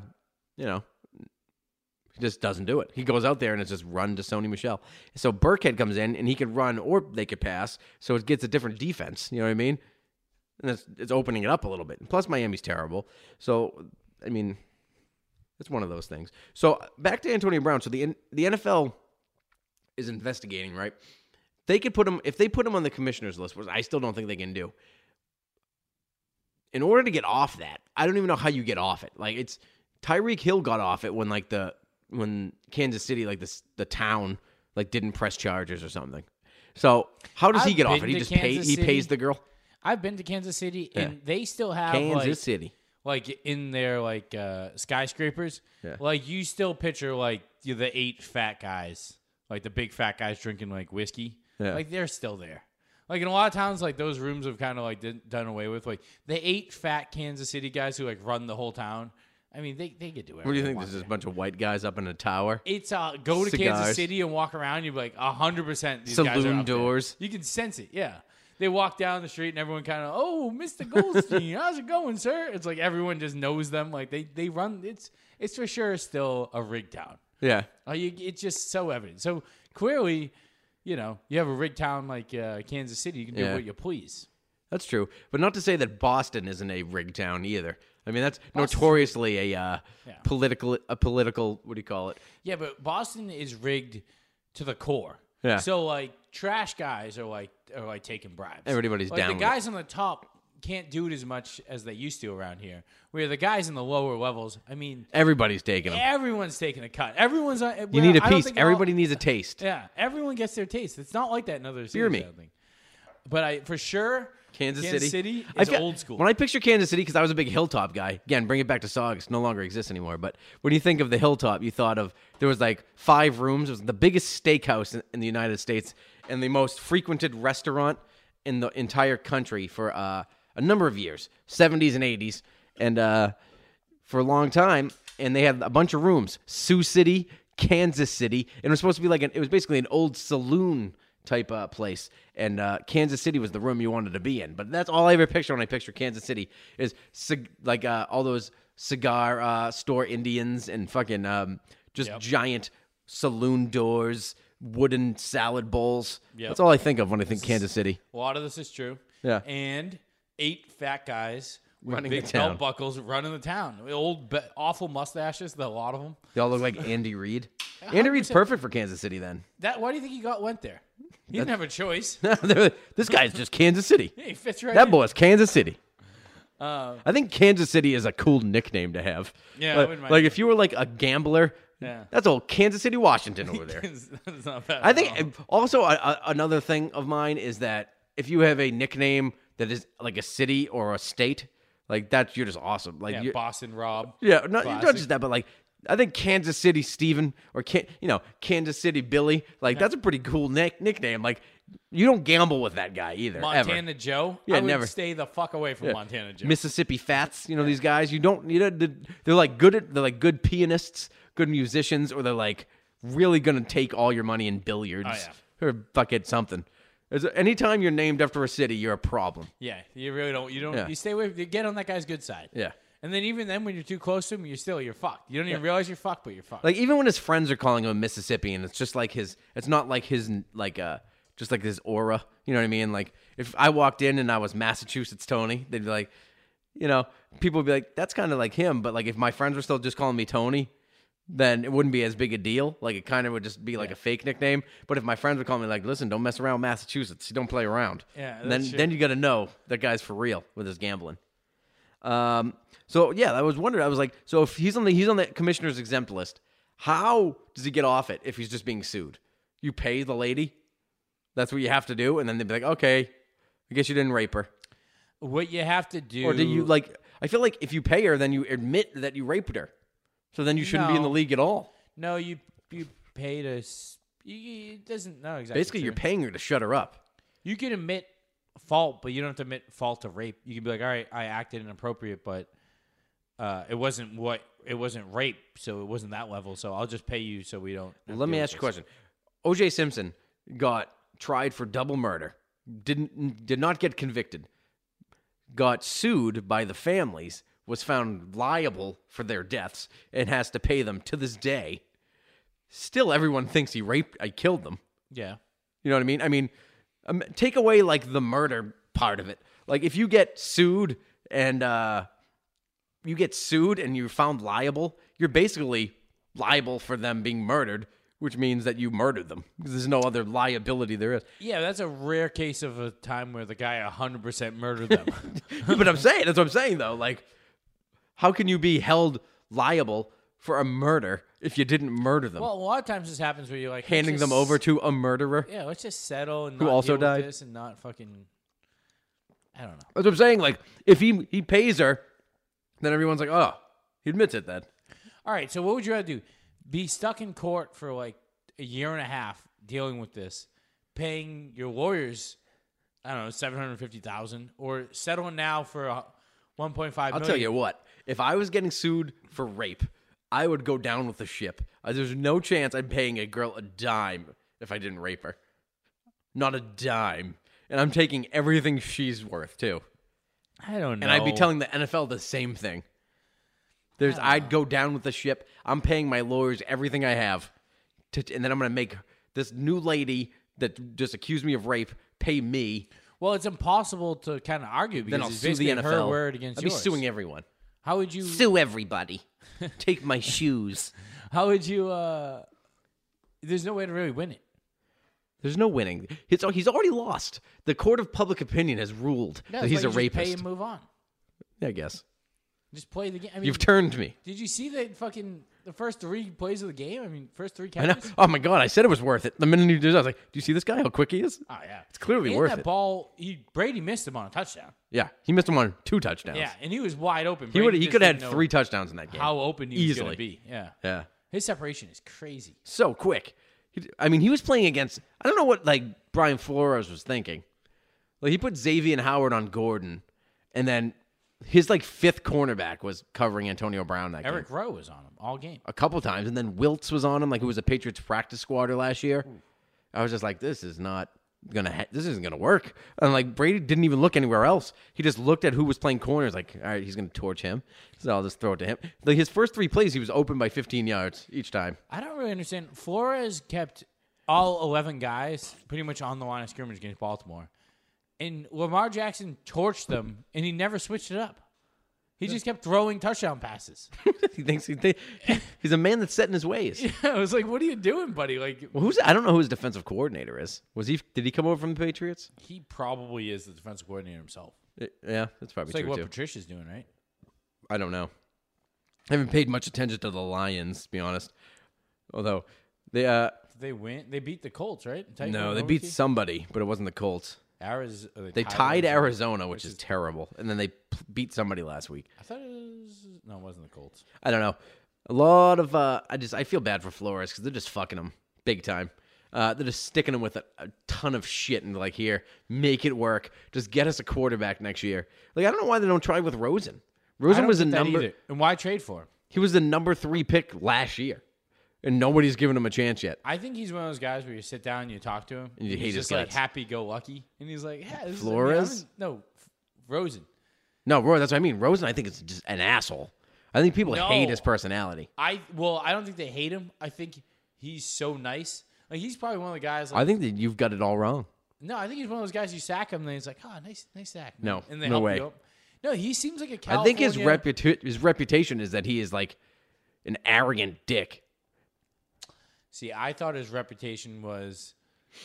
he just doesn't do it. He goes out there and it's just run to Sony Michel. So Burkhead comes in and he can run or they could pass, so it gets a different defense. You know what I mean? And it's opening it up a little bit. Plus Miami's terrible, so it's one of those things. So back to Antonio Brown. So the NFL is investigating, right? They could put him if they put him on the commissioner's list, which I still don't think they can do. In order to get off that, I don't even know how you get off it. It's Tyreek Hill got off it when Kansas City, the town, didn't press charges or something. So how does he I've get off been it? He to just Kansas he City. pays the girl. I've been to Kansas City, and they still have Kansas City. in their skyscrapers. Yeah. You still picture you're the 8 fat guys, the big fat guys drinking whiskey. Yeah. They're still there. In a lot of towns, those rooms have kind of done away with. The 8 fat Kansas City guys who run the whole town. They could do it. What do you think? There's just a bunch of white guys up in a tower. It's go to Cigars. Kansas City and walk around. You'd be 100%. These guys are Saloon up there. doors. You can sense it. Yeah, they walk down the street and everyone kind of, oh, Mr. Goldstein, how's it going, sir? It's everyone just knows them. They run. It's for sure still a rig town. Yeah. It's just so evident. So clearly, you have a rig town like Kansas City. You can do what you please. That's true. But not to say that Boston isn't a rig town either. That's notoriously a political, what do you call it? Yeah, but Boston is rigged to the core. Yeah. So trash guys are taking bribes. Everybody's down The with guys on the top can't do it as much as they used to around here. Where the guys in the lower levels, Everybody's taking them. everyone's taking a cut. Everyone's on. You need a I don't piece. think Everybody needs a taste. Yeah, everyone gets their taste. It's not like that in other cities. Fear me. I don't think. But for sure, Kansas City is old school. When I picture Kansas City, because I was a big Hilltop guy, again, bring it back to Saugus, no longer exists anymore. But when you think of the Hilltop, you thought of there was 5 rooms. It was the biggest steakhouse in the United States and the most frequented restaurant in the entire country for a number of years, 70s and 80s. And for a long time, and they had a bunch of rooms. Sioux City, Kansas City, and it was supposed to be it was basically an old saloon type place, and Kansas City was the room you wanted to be in. But that's all I ever picture when I picture Kansas City is all those cigar store Indians and fucking just giant saloon doors, wooden salad bowls. Yep. That's all I think of when I think Kansas City. A lot of this is true. Yeah. And 8 fat guys with Running big the town. belt buckles running the town. Old, awful mustaches, a lot of them. They all look like Andy Reid. Andy Reid's 100%. perfect for Kansas City then. Why do you think he went there? He didn't have a choice. This guy's just Kansas City. Yeah, he fits right That in. boy is Kansas City. I think Kansas City is a cool nickname to have. Yeah, I Like, wouldn't mind like that. if you were like a gambler, Yeah. that's old Kansas City, Washington over there. That's not bad I at all. think also another thing of mine is that if you have a nickname that is like a city or a state, like that, you're just awesome. Like Yeah, Boston Rob. yeah, not Classic. just that, but like I think Kansas City Steven or Kansas City Billy, like that's a pretty cool nickname. Like you don't gamble with that guy either. Montana ever. Joe. Yeah, I would never. stay the fuck away from Montana Joe. Mississippi Fats, these guys. They're like good pianists, good musicians, or they're like really gonna take all your money in billiards Oh, yeah. or fucking something. Anytime you're named after a city, you're a problem. Yeah, you really don't. You don't. Yeah. You stay away. You get on that guy's good side. Yeah. And then even then, when you're too close to him, you're fucked. You don't even realize you're fucked, but you're fucked. Like even when his friends are calling him Mississippi, and it's just like it's not like his just like his aura. You know what I mean? Like if I walked in and I was Massachusetts Tony, they'd be like, people would be like, that's kind of like him. But like if my friends were still just calling me Tony, then it wouldn't be as big a deal. Like it kind of would just be like a fake nickname. But if my friends would call me like, listen, don't mess around with Massachusetts. You don't play around. Yeah, And that's true. then you got to know that guy's for real with his gambling. So yeah, I was wondering. I was like, so if he's on the commissioner's exempt list, how does he get off it if he's just being sued? You pay the lady. That's what you have to do, and then they'd be like, okay, I guess you didn't rape her, what you have to do, or do you like? I feel like if you pay her, then you admit that you raped her. So then you shouldn't be in the No. league at all. No, you pay to. It doesn't. No, exactly. Basically, true. you're paying her to shut her up. You can admit fault, but you don't have to admit fault of rape. You can be like, all right, I acted inappropriate, but it wasn't rape, so it wasn't that level. So I'll just pay you, so we don't. have to Let me deal ask you a with question. O.J. Simpson got tried for double murder. Did not get convicted. Got sued by the families. Was found liable for their deaths and has to pay them to this day. Still, everyone thinks I killed them. this. Yeah. You know what I mean? I mean, take away like the murder part of it. Like if you get sued and you're found liable, you're basically liable for them being murdered, which means that you murdered them because there's no other liability there is. Yeah, that's a rare case of a time where the guy 100% murdered them. But that's what I'm saying though. Like, how can you be held liable for a murder if you didn't murder them? Well, a lot of times this happens where you're like Handing let's them just- over to a murderer. Yeah, let's just settle and Who not also deal with died? this and not fucking. I don't know. That's what I'm saying. Like, if he pays her, then everyone's like, oh, he admits it then. All right, so what would you rather do? Be stuck in court for like a year and a half dealing with this, paying your lawyers, I don't know, $750,000, or settling now for $1.5 million? I'll tell you what. If I was getting sued for rape, I would go down with the ship. There's no chance I'm paying a girl a dime if I didn't rape her. Not a dime. And I'm taking everything she's worth, too. I don't know. And I'd be telling the NFL the same thing. I'd go down with the ship. I'm paying my lawyers everything I have. And then I'm going to make this new lady that just accused me of rape pay me. Well, it's impossible to kind of argue because Then I'll it's sue the basically NFL. her word against I'd be yours. suing everyone. How would you? Sue everybody. Take my shoes. How would you? There's no way to really win it. There's no winning. He's already lost. The court of public opinion has ruled Yeah, that that's he's why a you just Pay rapist. and move on. Yeah, I guess. Just play the game. I mean, You've turned me. did you see the first 3 plays of the game? I mean, first 3 I know. catches. Oh my god! I said it was worth it. The minute he did, it, I was like, "Do you see this guy? How quick he is?" Oh yeah, It's clearly and worth that it. ball. Brady missed him on a touchdown. Yeah, he missed him on 2 touchdowns. Yeah, and he was wide open. he Brady he just could have didn't had know 3 touchdowns in that game. How open he was Easily. going to be. Yeah, Yeah, his separation is crazy. so quick. He was playing against. I don't know what Brian Flores was thinking. Like he put Xavier Howard on Gordon, and then His like fifth cornerback was covering Antonio Brown that Eric game Rowe was on him all game. a couple times, and then Wiltz was on him, like who was a Patriots practice squatter last year. I was just like, this isn't gonna work. And like Brady didn't even look anywhere else. He just looked at who was playing corners, like, all right, he's gonna torch him, so I'll just throw it to him. Like his first 3 plays, he was open by 15 yards each time. I don't really understand. Flores kept all 11 guys pretty much on the line of scrimmage against Baltimore. And Lamar Jackson torched them, and he never switched it up. He just kept throwing touchdown passes. He thinks he's a man that's set in his ways. I was like, what are you doing, buddy? Like, Well, I don't know who his defensive coordinator is. Did he come over from the Patriots? he probably is the defensive coordinator himself. Yeah, that's probably It's like true what too. Patricia's doing, right? I don't know. I haven't paid much attention to the Lions, to be honest. Although they Did they win? They beat the Colts, right? they beat somebody, but it wasn't the Colts. They tied Arizona, which is terrible, and then they beat somebody last week. I thought it was no, it wasn't the Colts. I don't know. A lot of I feel bad for Flores because they're just fucking him big time. They're just sticking him with a ton of shit and like, here, make it work. Just get us a quarterback next year. Like I don't know why they don't try with Rosen. I Rosen don't was a get that number. either. And why trade for him? He was the number 3 pick last year, and nobody's given him a chance yet. I think he's one of those guys where you sit down and you talk to him, And you and hate he's his just like guts. happy-go-lucky, and he's like, "Yeah, this Flores? Is, Rosen." No, Roy, that's what I mean. Rosen, I think, is just an asshole. I think people No. hate his personality. I don't think they hate him. I think he's so nice. Like he's probably one of the guys. Like, I think that you've got it all wrong. no, I think he's one of those guys. You sack him, and then he's like, "Oh, nice sack." man." No, and they no help way. you up. No, he seems like a I California. think his reputation is that he is like an arrogant dick. See, I thought his reputation was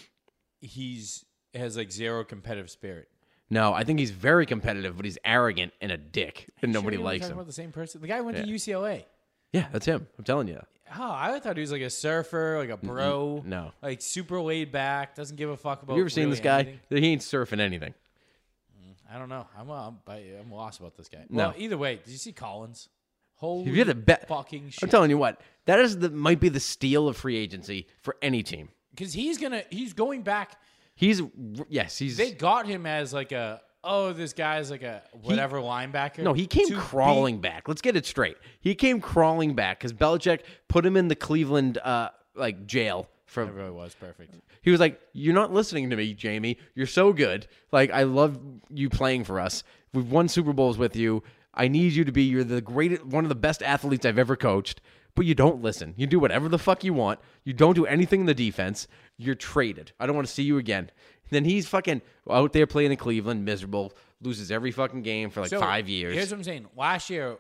has like zero competitive spirit. No, I think he's very competitive, but he's arrogant and a dick, and nobody Sure, you were likes talking him. About the same person. The guy went to Yeah. UCLA. Yeah, that's him. I'm telling you. Oh, I thought he was like a surfer, like a bro. no. Like super laid back, doesn't give a fuck about. Have you ever seen really this guy? anything. He ain't surfing anything. I don't know. I'm lost about this guy. No. Well, either way, did you see Collins? Holy If you had to bet, fucking shit! I'm telling you what, that is might be the steal of free agency for any team. Because he's going back. He's They got him as like this guy's like a whatever linebacker. No, he came to crawling back. Let's get it straight. He came crawling back because Belichick put him in the Cleveland jail for. It really was perfect. He was like, "You're not listening to me, Jamie. You're so good. Like I love you playing for us. We've won Super Bowls with you. I need you to be. You're the greatest, one of the best athletes I've ever coached. But you don't listen. You do whatever the fuck you want. You don't do anything in the defense. You're traded. I don't want to see you again." Then he's fucking out there playing in Cleveland, miserable, loses every fucking game for like So, 5 years. Here's what I'm saying. Last year,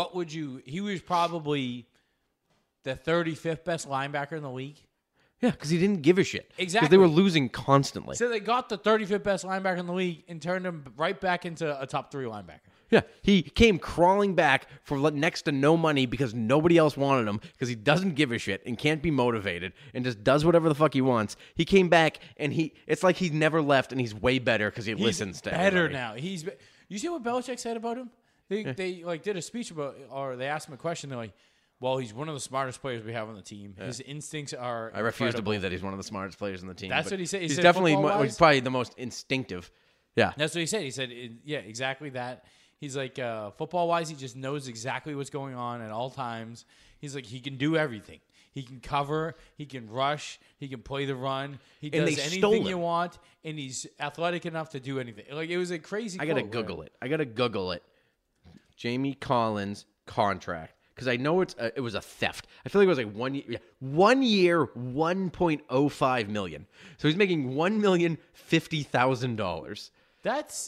he was probably the 35th best linebacker in the league. Yeah, because he didn't give a shit. Exactly. Because they were losing constantly. So they got the 35th best linebacker in the league and turned him right back into a top 3 linebacker. Yeah, he came crawling back for next to no money because nobody else wanted him because he doesn't give a shit and can't be motivated and just does whatever the fuck he wants. He came back and it's like he's never left and he's way better because he listens to better everybody. now. You see what Belichick said about him? They like did a speech about, or they asked him a question. They're like, "Well, he's one of the smartest players we have on the team. His instincts are." I refuse to incredible." believe that he's one of the smartest players on the team. That's but what he said. He He's said definitely football-wise? he's probably the most instinctive. Yeah. That's what he said. He said, "Yeah, exactly that." He's like, football wise, he just knows exactly what's going on at all times. He's like, he can do everything. He can cover, he can rush, he can play the run. He And does they stole anything him. you want, and he's athletic enough to do anything. Like, it was a crazy I gotta quote, Google right? it. I gotta Google it. Jamie Collins contract because I know it was a theft. I feel like it was like 1 year. Yeah, 1 year, $1.05 million. So he's making $1,050,000. That's,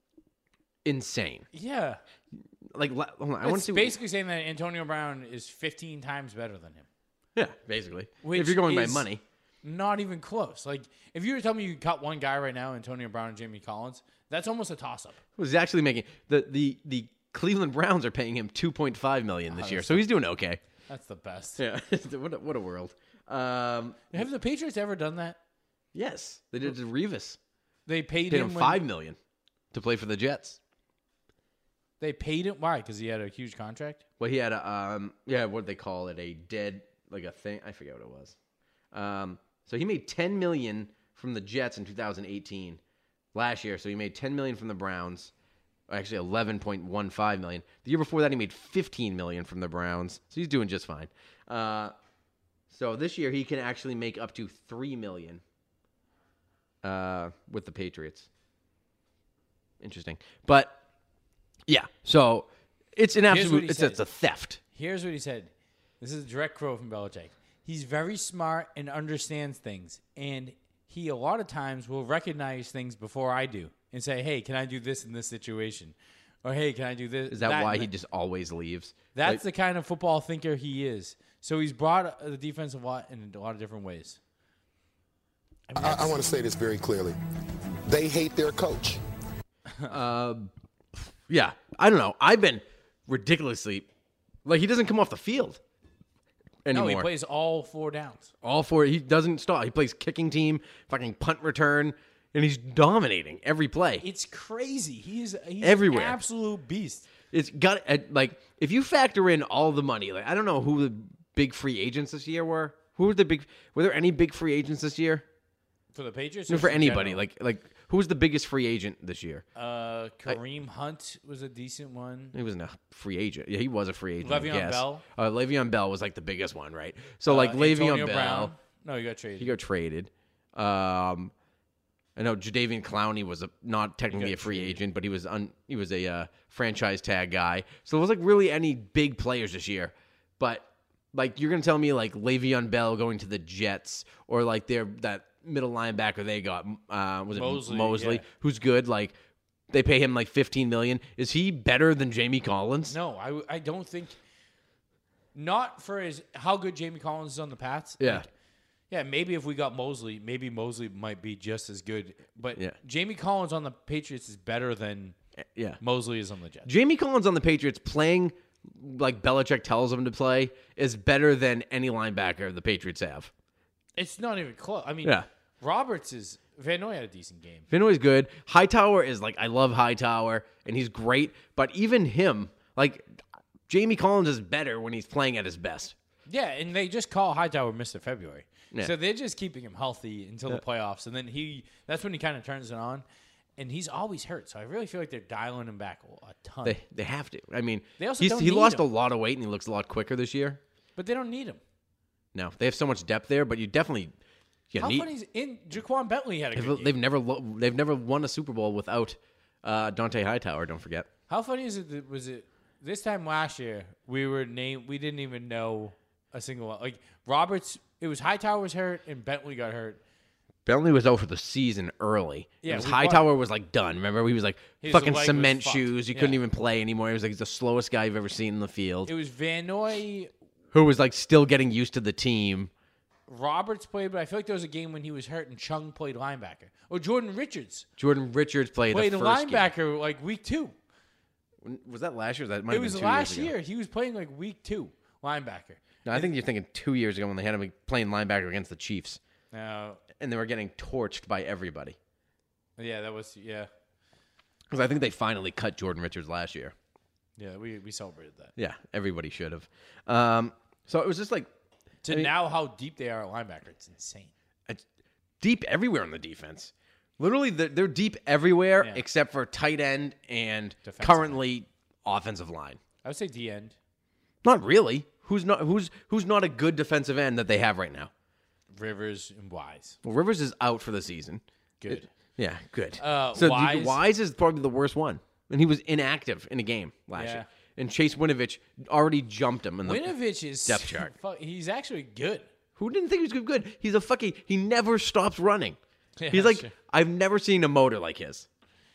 Insane. yeah. Like hold on, I want to That's see. basically saying that Antonio Brown is 15 times better than him. Yeah, basically. Which If you're going by is money, Not even close. Like, if you were to tell me you could cut one guy right now, Antonio Brown and Jamie Collins, that's almost a toss-up. he's actually making the Cleveland Browns are paying him $2.5 million this year, so he's doing okay. That's the best. Yeah, what a world. Have the Patriots ever done that? Yes, they did it to Revis. They paid Paid him him when- $5 million to play for the Jets. They paid him. Why? Because he had a huge contract. Well, he had a what they call it, a dead like a thing. I forget what it was. So he made $10 million from the Jets in 2018 last year. So he made $10 million from the Browns, Actually, $11.15 million. The year before that, he made $15 million from the Browns. So he's doing just fine. So this year, he can actually make up to $3 million with the Patriots. Interesting. But, yeah. So it's an what absolute, he it's said. a theft. Here's what he said. This is a direct quote from Belichick. He's very smart and understands things, and he a lot of times will recognize things before I do and say, "Hey, can I do this in this situation?" Or, "Hey, can I do this?" Is that why and he just always leaves? That's the kind of football thinker he is. So he's brought the defensive line in a lot of different ways. I want to say this very clearly. They hate their coach. Yeah, I don't know. I've been ridiculously like he doesn't come off the field anymore. No, he plays all 4 downs. All four. He doesn't stop. He plays kicking team, fucking punt return, and he's dominating every play. It's crazy. He's Everywhere. an absolute beast. It's got like if you factor in all the money. Like I don't know who the big free agents this year were. Who were the big? Were there any big free agents this year? For the Patriots? No, or for in anybody. general? Like who was the biggest free agent this year? Kareem Hunt was a decent one. He wasn't a free agent. Yeah, he was a free agent. I Le'Veon guess. Bell? Le'Veon Bell was like the biggest one, right? So like Le'Veon Antonio Bell. Brown. No, he got traded. He got traded. I know Jadeveon Clowney was not technically a free agent, but he was a franchise tag guy. So there was like really any big players this year. But like you're gonna tell me like Le'Veon Bell going to the Jets or like that middle linebacker they got was it Mosley yeah. who's good. Like they pay him like $15 million. Is he better than Jamie Collins? No, I don't think. Not for how good Jamie Collins is on the Pats. Yeah. Like, yeah, maybe if we got Mosley, maybe Mosley might be just as good. But Yeah. Jamie Collins on the Patriots is better than Yeah. Mosley is on the Jets. Jamie Collins on the Patriots playing like Belichick tells him to play is better than any linebacker the Patriots have. It's not even close. I mean, Yeah. Van Noy had a decent game. Vinoy's good. Hightower is like, I love Hightower, and he's great. But even him, like, Jamie Collins is better when he's playing at his best. Yeah, and they just call Hightower Mr. February. Yeah. So they're just keeping him healthy until the playoffs. And then that's when he kind of turns it on. And he's always hurt. So I really feel like they're dialing him back a ton. They have to. I mean, They also he don't need lost him. a lot of weight, and he looks a lot quicker this year. But they don't need him. No, they have so much depth there, but you definitely How funny is Jaquan Bentley had a good game. they've never won a Super Bowl without Dante Hightower. Don't forget. How funny is it that this time last year we didn't even know a single one. Like Roberts, it was Hightower was hurt and Bentley got hurt. Bentley was out for the season early. Yeah, It was we Hightower was like done. Remember, he was like His fucking leg was cement fucked. shoes. He couldn't Yeah. even play anymore. He was like he's the slowest guy you've ever seen in the field. It was Van Noy. Who was like still getting used to the team. Roberts played, but I feel like there was a game when he was hurt and Chung played linebacker. Or Jordan Richards Jordan Richards played played the first linebacker like week 2. game. Was that last year? Or that might It have was been 2 last years ago. year. He was playing like week 2 linebacker. No, I think you're thinking 2 years ago when they had him playing linebacker against the Chiefs, Now, and they were getting torched by everybody. yeah, that was Because I think they finally cut Jordan Richards last year. yeah. We celebrated that. Yeah, everybody should have. So it was just like Now how deep they are at linebacker, it's insane. it's deep everywhere on the defense. Literally, they're deep everywhere Yeah. except for tight end and Defensive currently offensive line. I would say D end. Not really. Who's not a good defensive end that they have right now? Rivers and Wise. Well, Rivers is out for the season. Good. Yeah, good. Wise- Wise is probably the worst one, and he was inactive in a game last Yeah. year. And Chase Winovich already jumped him in the Winovich is depth chart. He's actually good. Who didn't think he was good? He's a he never stops running. Yeah, He's like sure. I've never seen a motor like his.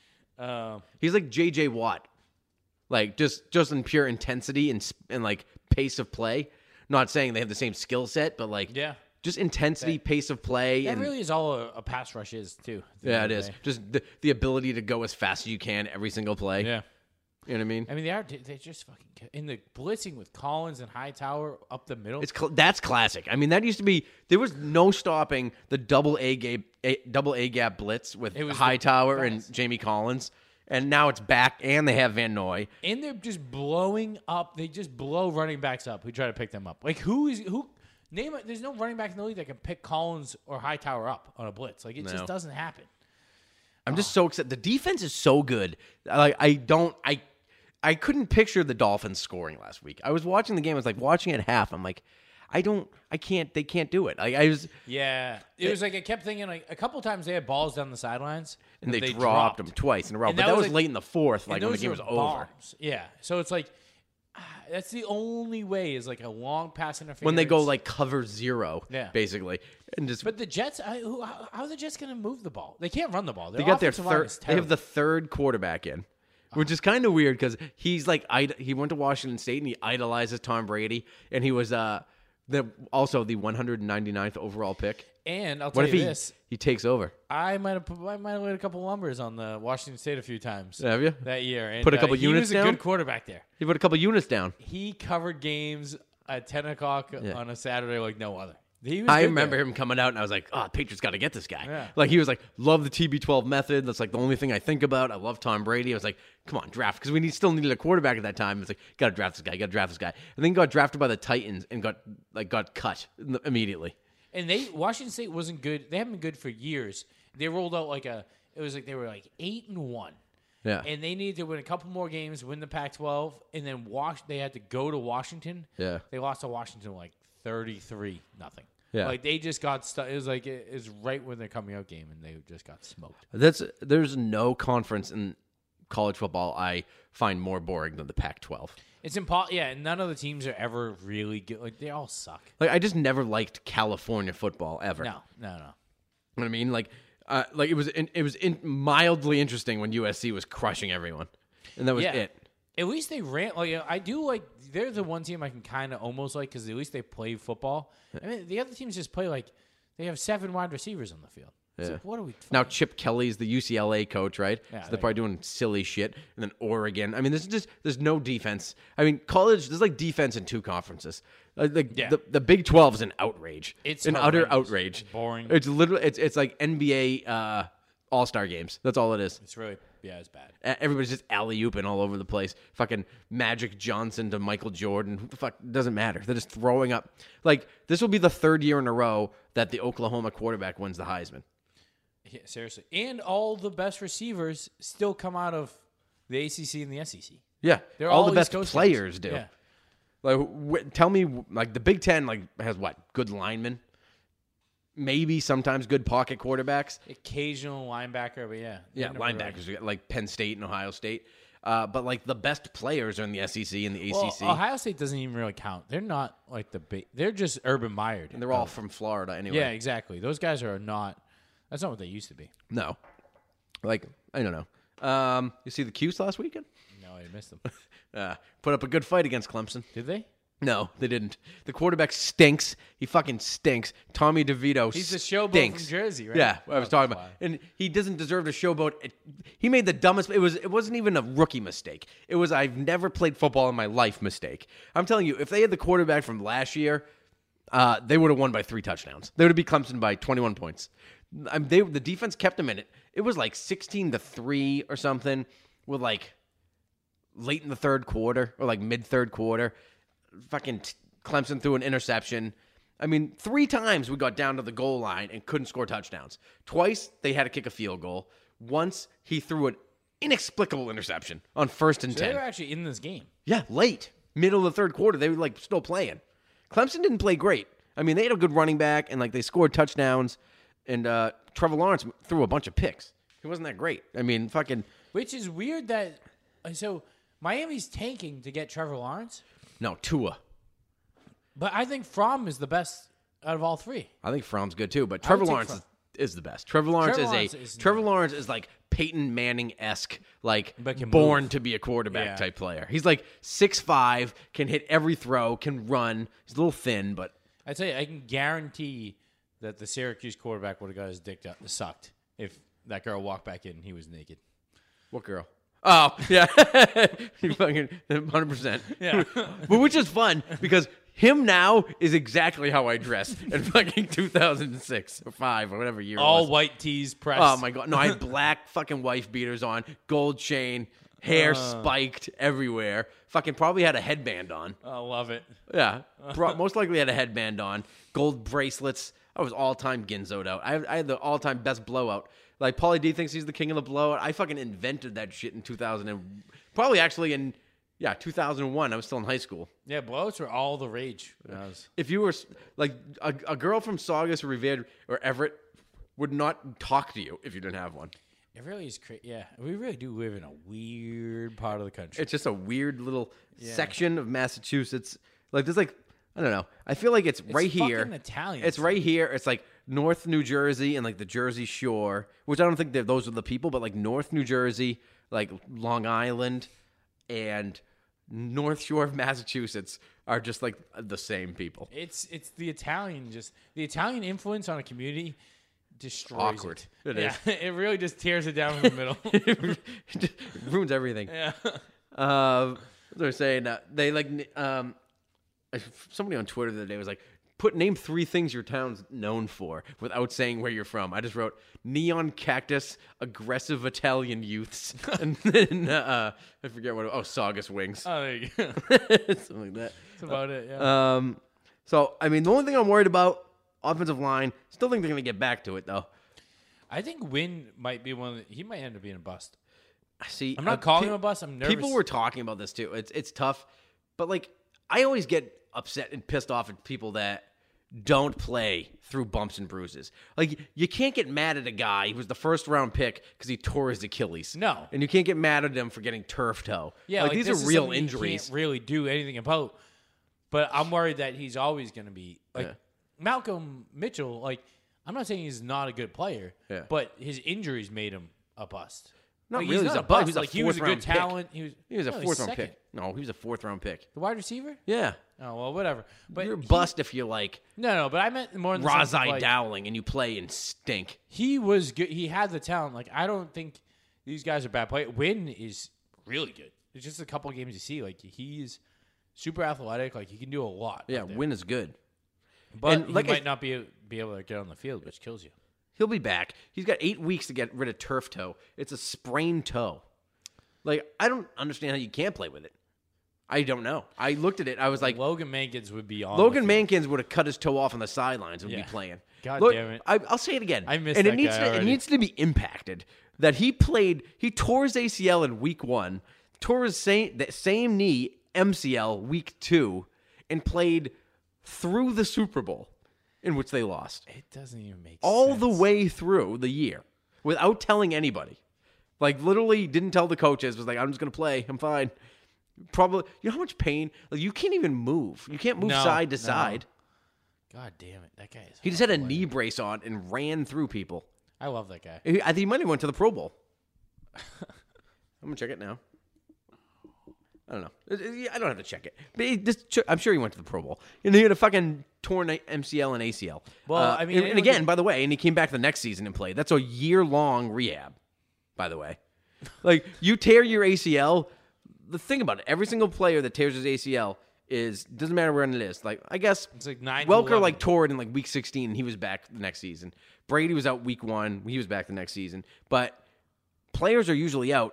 Uh, He's like J.J. Watt, like just in pure intensity and like pace of play. Not saying they have the same skill set, but like Yeah. just intensity, pace of play, that and really is all a pass rush is too. at the yeah, end it of is the day. just the ability to go as fast as you can every single play. Yeah. You know what I mean? I mean, they're just fucking good. In the blitzing with Collins and Hightower up the middle. That's classic. I mean, that used to be there was no stopping the double A gap blitz with It was the Hightower and best. Jamie Collins, and now it's back, and they have Van Noy. And they're just blowing up. They just blow running backs up who try to pick them up. Like who? Name it. There's no running back in the league that can pick Collins or Hightower up on a blitz. Like it No. just doesn't happen. I'm just so excited. The defense is so good. I couldn't picture the Dolphins scoring last week. I was watching the game. I was like watching at half. I'm like, I can't. They can't do it. Yeah, it was like I kept thinking like a couple times they had balls down the sidelines and they dropped them twice in a row. But that was like, late in the fourth, like when the those game was were over. bombs. Yeah, so it's like that's the only way is like a long pass interference When they go like cover zero, Yeah. basically, and just But the Jets, how are the Jets going to move the ball? They can't run the ball. they got their offensive line third. is They have terrible. the third quarterback in, which is kind of weird because he's like he went to Washington State and he idolizes Tom Brady, and he was also the 199th overall pick. And I'll What tell if you this: he takes over? I might have laid a couple numbers on the Washington State a few times. Have you? That year? And, Put a couple he units was down? a good quarterback there. He put a couple units down. He covered games at 10 o'clock Yeah. on a Saturday like no other. He was I good remember there. him coming out, and I was like, "Oh, Patriots got to get this guy." Yeah. Like he was like, "Love the TB12 method. That's like the only thing I think about. I love Tom Brady." I was like, "Come on, draft," because we still needed a quarterback at that time. It's like, "Got to draft this guy. Got to draft this guy." And then he got drafted by the Titans and got cut immediately. And Washington State wasn't good. They haven't been good for years. They rolled out they were like 8-1. Yeah. And they needed to win a couple more games, win the Pac-12, and then they had to go to Washington. Yeah. They lost to Washington like 33-0. Yeah. Like they just got stuck. It was like it was right when their coming out game, and they just got smoked. There's no conference in college football I find more boring than the Pac-12. It's impossible. Yeah, and none of the teams are ever really good. Like they all suck. Like I just never liked California football ever. No. You know what I mean? Like it was mildly interesting when USC was crushing everyone, and that was Yeah. it. At least they ran. Like I do like. They're the one team I can kind of almost like because at least they play football. I mean, the other teams just play like they have 7 wide receivers on the field. It's Yeah. like, what are we? Now Chip Kelly's the UCLA coach, right? Yeah, So they're probably doing silly shit. And then Oregon. I mean, there's no defense. I mean, college, there's like defense in 2 conferences. Yeah. The Big 12 is an outrage. It's an utter horrendous. outrage. It's boring. It's literally it's like NBA All-Star games. That's all it is. It's really it's bad. Everybody's just alley-ooping all over the place. Fucking Magic Johnson to Michael Jordan. Who the fuck doesn't matter. They're just throwing up. Like this will be the 3rd year in a row that the Oklahoma quarterback wins the Heisman. Yeah, seriously, and all the best receivers still come out of the ACC and the SEC. Yeah, They're all all the East best Coast players guys. do. Yeah. Like, tell me, like the Big Ten, like has what? Good linemen, maybe sometimes good pocket quarterbacks. Occasional linebacker, but yeah. Yeah, They're never linebackers like Penn State and Ohio State. But like the best players are in the SEC and the Well, ACC, Ohio State doesn't even really count. They're not like the big. They're just Urban Meyered. and they're all from Florida anyway. Yeah, exactly. Those guys are not. That's not what they used to be. No, like I don't know. You see the Cuse last weekend? No, I missed them. Put up a good fight against Clemson. Did they? No, they didn't. The quarterback stinks. He fucking stinks. Tommy DeVito He's the showboat stinks. from Jersey, right? Yeah, I was Oh, talking about. wow. And he doesn't deserve to showboat. He made the dumbest. It wasn't even a rookie mistake. It was I've never played football in my life mistake. I'm telling you, if they had the quarterback from last year, they would have won by 3 touchdowns. They would have beat Clemson by 21 points. The defense kept them in it. It was like 16-3 or something with like late in the 3rd quarter or like mid-3rd quarter. Fucking Clemson threw an interception. I mean, 3 times we got down to the goal line and couldn't score touchdowns. Twice they had to kick a field goal. Once he threw an inexplicable interception on 1st and So 10. they were actually in this game. Yeah, late. Middle of the 3rd quarter. They were like still playing. Clemson didn't play great. I mean, they had a good running back and like they scored touchdowns and Trevor Lawrence threw a bunch of picks. He wasn't that great. I mean, fucking Which is weird that. So Miami's tanking to get Trevor Lawrence, no, Tua. but I think Fromm is the best out of all 3. I think Fromm's good too, but Trevor take Lawrence Fromm. is the best. Trevor Lawrence Trevor Lawrence is like Peyton Manning-esque, like But can born move. to be a quarterback Yeah. type player. He's like 6'5", can hit every throw, can run. He's a little thin, but I tell you, I can guarantee that the Syracuse quarterback would have got his dick sucked if that girl walked back in and he was naked. what girl? Oh, yeah. You fucking 100%. Yeah. But which is fun because him now is exactly how I dress in fucking 2006 or 5 or whatever year it All was. white tees pressed. Oh my god! No, I had black fucking wife beaters on, gold chain, hair spiked everywhere. Fucking probably had a headband on. I love it. Yeah, most likely had a headband on, gold bracelets, I was all-time Ginzo'd out. I had the all-time best blowout. Like, Paulie D thinks he's the king of the blowout. I fucking invented that shit in 2000 and probably actually in 2001. I was still in high school. Yeah, blowouts were all the rage. When I was... If you were like a girl from Saugus or Revere or Everett would not talk to you if you didn't have one. It really is crazy. Yeah, we really do live in a weird part of the country. It's just a weird little section of Massachusetts. Like, there's like, I don't know. I feel like it's right here. Fucking Italian. It's right here. It's like North New Jersey and like the Jersey Shore, which I don't think those are the people, but like North New Jersey, like Long Island, and North Shore of Massachusetts are just like the same people. It's the Italian Italian influence on a community destroys Awkward. It. It is. It really just tears it down in the middle. It just ruins everything. Yeah. They're saying they like somebody on Twitter the other day was like, name 3 things your town's known for without saying where you're from. I just wrote neon cactus, aggressive Italian youths, and then I forget what. Saugus wings. Oh, there you go. Something like that. That's about it. Yeah. So I mean, the only thing I'm worried about, offensive line. Still think they're gonna get back to it though. I think Wynn might be one. He might end up being a bust. See, I'm not calling him a bust. I'm nervous. People were talking about this too. It's tough, but like I always get upset and pissed off at people that don't play through bumps and bruises. Like, you can't get mad at a guy who was the first round pick because he tore his Achilles. No. And you can't get mad at him for getting turf toe. Yeah, like these this are is real something injuries. You can't really do anything about. But I'm worried that he's always going to be like Yeah. Malcolm Mitchell. Like, I'm not saying he's not a good player, Yeah. but his injuries made him a bust. Not Like, really. He's He's not a bust. He was a Like, he was a good fourth-round pick. talent. He was a no, he's 4th round second. pick. No, he was a 4th round pick. The wide receiver? Yeah. Oh, well, whatever. But You're a he- bust if you're like No, but I meant more in the sense of, Razai like, Dowling and you play and stink. he was good. He had the talent. Like, I don't think these guys are bad players. Wynn is really good. It's just a couple of games you see. Like, he's super athletic. Like, he can do a lot. Yeah, out there. Win is good. But and he like might not be able to get on the field, which kills you. He'll be back. He's got 8 weeks to get rid of turf toe. It's a sprained toe. Like, I don't understand how you can't play with it. I don't know. I looked at it. I was like, Logan Mankins would be on. Logan the field. Mankins would have cut his toe off on the sidelines and Yeah. be playing. God Look, damn it. I'll say it again. I missed and that it needs guy to, already. It needs to be impacted that he tore his ACL in week 1, tore his same knee MCL week 2, and played through the Super Bowl in which they lost. It doesn't even make All sense. the way through the year without telling anybody. Like, literally didn't tell the coaches. Was like, I'm just going to play. I'm fine. Probably, you know how much pain? Like, you can't even move. You can't move No, side to no. side. God damn it. That guy is. He just had a horrible. knee brace on and ran through people. I love that guy. I think he might have went to the Pro Bowl. I'm going to check it now. I don't know. I don't have to check it. But I'm sure he went to the Pro Bowl. And he had a fucking torn MCL and ACL. Well, I mean, and anyone again, can- by the way, and he came back the next season and played. That's a year-long rehab, by the way. Like, you tear your ACL, the thing about it, every single player that tears his ACL doesn't matter where it is. Like, I guess It's like 9 to Welker 11. like tore it in like week 16 and he was back the next season. Brady was out week 1, he was back the next season. But players are usually out,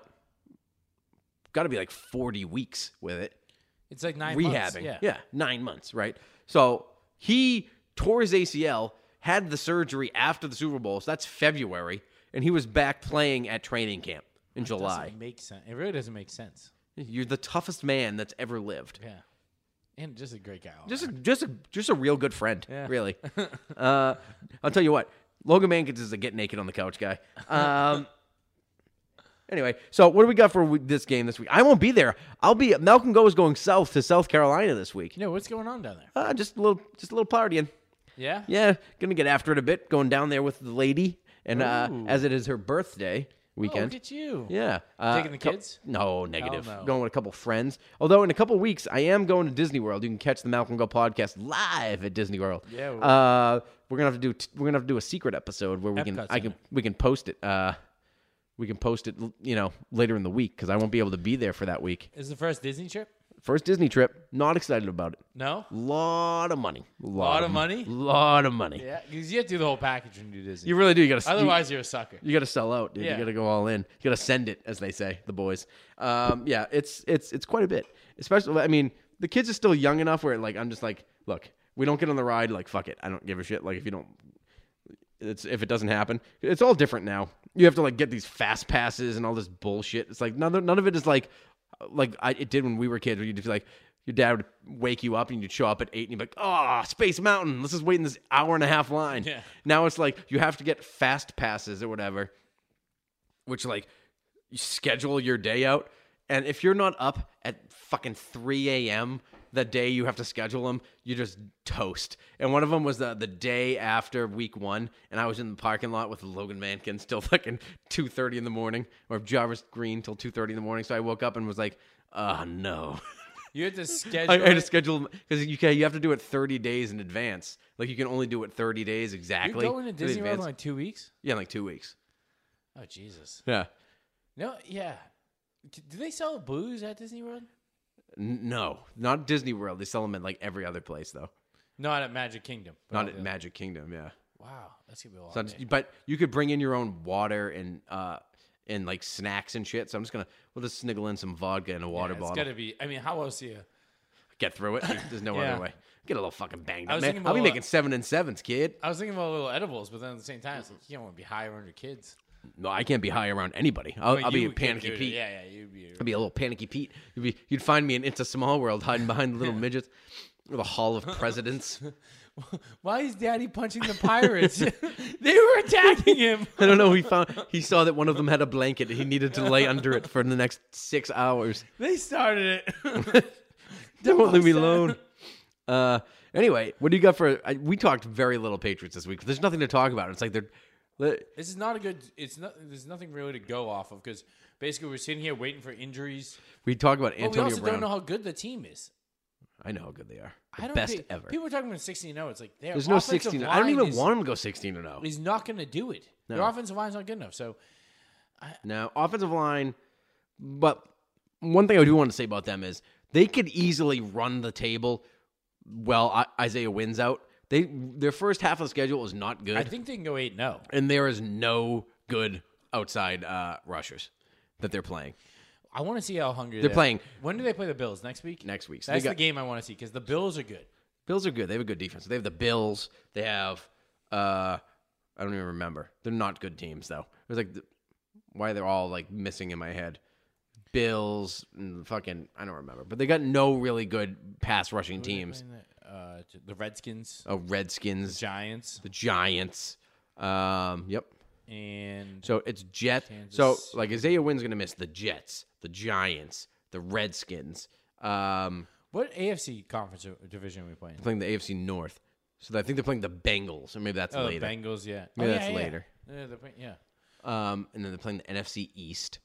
got to be like 40 weeks with it. It's like 9 Rehabbing. months. Yeah, 9 months, right? So he tore his ACL, had the surgery after the Super Bowl, so that's February, and he was back playing at training camp in July. Doesn't make sense. It really doesn't make sense. You're the toughest man that's ever lived. Yeah. And just a great guy. all Just around. a real good friend, Yeah. really. I'll tell you what, Logan Mankins is a get naked on the couch guy. Anyway, so what do we got for this game this week? I won't be there. Malcolm Go is going south to South Carolina this week. Yeah, what's going on down there? Just a little partying. Yeah? Yeah, gonna get after it a bit. Going down there with the lady, and Ooh. as it is her birthday Oh, weekend. look at you. Yeah. Taking the kids? No, negative. no. Going with a couple friends. Although in a couple weeks, I am going to Disney World. You can catch the Malcolm Go podcast live at Disney World. Yeah, we we're gonna have to do a secret episode where Epcot we can post it. We can post it, later in the week because I won't be able to be there for that week. Is the first Disney trip? First Disney trip. Not excited about it. No? Lot of money. Lot of money? Lot of money. Yeah, because you have to do the whole package when you do Disney. You really do. You gotta. Otherwise, you're a sucker. You got to sell out, dude. Yeah. You got to go all in. You got to send it, as they say, the boys. Yeah, it's quite a bit. Especially, I mean, the kids are still young enough where, like, I'm just like, look, We don't get on the ride. Like, fuck it. I don't give a shit. Like, if it doesn't happen, it's all different now. You have to like get these fast passes and all this bullshit. It's like none of it is like it did when we were kids. Where you'd feel like your dad would wake you up and you'd show up at 8 and you'd be like, oh, Space Mountain. Let's just wait in this hour-and-a-half line. Yeah. Now it's like you have to get fast passes or whatever, which like you schedule your day out. And if you're not up at fucking 3 a.m. the day you have to schedule them, you just toast. And one of them was the day after week 1, and I was in the parking lot with Logan Mankin till fucking 2:30 in the morning, or Jarvis Green till 2:30 in the morning. So I woke up and was like, oh no. You had to schedule. I had to schedule because you have to do it 30 days in advance. Like you can only do it 30 days exactly. You're going to Disney World in advance. like 2 weeks? Yeah, in like 2 weeks. Oh Jesus. Yeah. No, yeah. Do they sell booze at Disney World? No, not Disney World. They sell them at like every other place though. Not at Magic Kingdom. but Not all at the- Magic Kingdom. Yeah. Wow, that's gonna be a lot. So but you could bring in your own water and like snacks and shit. So we'll just sniggle in some vodka and a water It's bottle. gotta be. I mean, how else do you? Get through it. There's no Yeah. other way. Get a little fucking banged I up, was man. thinking I'll be about, making 7 and 7s, kid. I was thinking about little edibles, but then at the same time, it's like, you don't want to be high around your kids. No, I can't be high around anybody. I'll be a you could panicky do it. Pete. Yeah, you'd be. I'd be a little panicky Pete. You'd find me in Into Small World hiding behind the little midgets. Or the Hall of Presidents. Why is Daddy punching the pirates? They were attacking him. I don't know. He saw that one of them had a blanket and he needed to lay under it for the next 6 hours. They started it. Don't leave me alone. Anyway, what do you got for? We talked very little Patriots this week. There's nothing to talk about. It's like This is not a good. It's not. There's nothing really to go off of because basically we're sitting here waiting for injuries. we talk about But we Antonio also Brown. don't know how good the team is. I know how good they are. I The don't best think, ever. People are talking about 16-0. It's like There's no 16. I don't even want them to go 16-0. He's not going to do it. No. Their offensive line's not good enough. So No, offensive line. But one thing I do want to say about them is they could easily run the table. Well, Isaiah wins out. Their first half of the schedule is not good, I think they can go 8-0. and there is no good outside rushers that they're playing I want to see how hungry They're playing- When do they play the Bills? Next week. next week. So That's they the got, game I want to see because the Bills are good. Bills are good. They have a good defense. They have the Bills. They have I don't even remember. They're not good teams though. It was like why they're all like missing in my head. Bills and fucking I don't remember. But they got no really good pass rushing teams. The Redskins, Oh, Redskins, Giants, the Giants. Yep. and So it's Jets. Kansas So City. like Isaiah Wynn's gonna miss the Jets, the Giants, the Redskins. what AFC conference or division are we playing? Playing the AFC North. So I think they're playing the Bengals, or maybe that's Oh, the later. Bengals, yeah. Maybe Oh, that's yeah, yeah. later. Yeah, they're playing- yeah. And then they're playing the NFC East.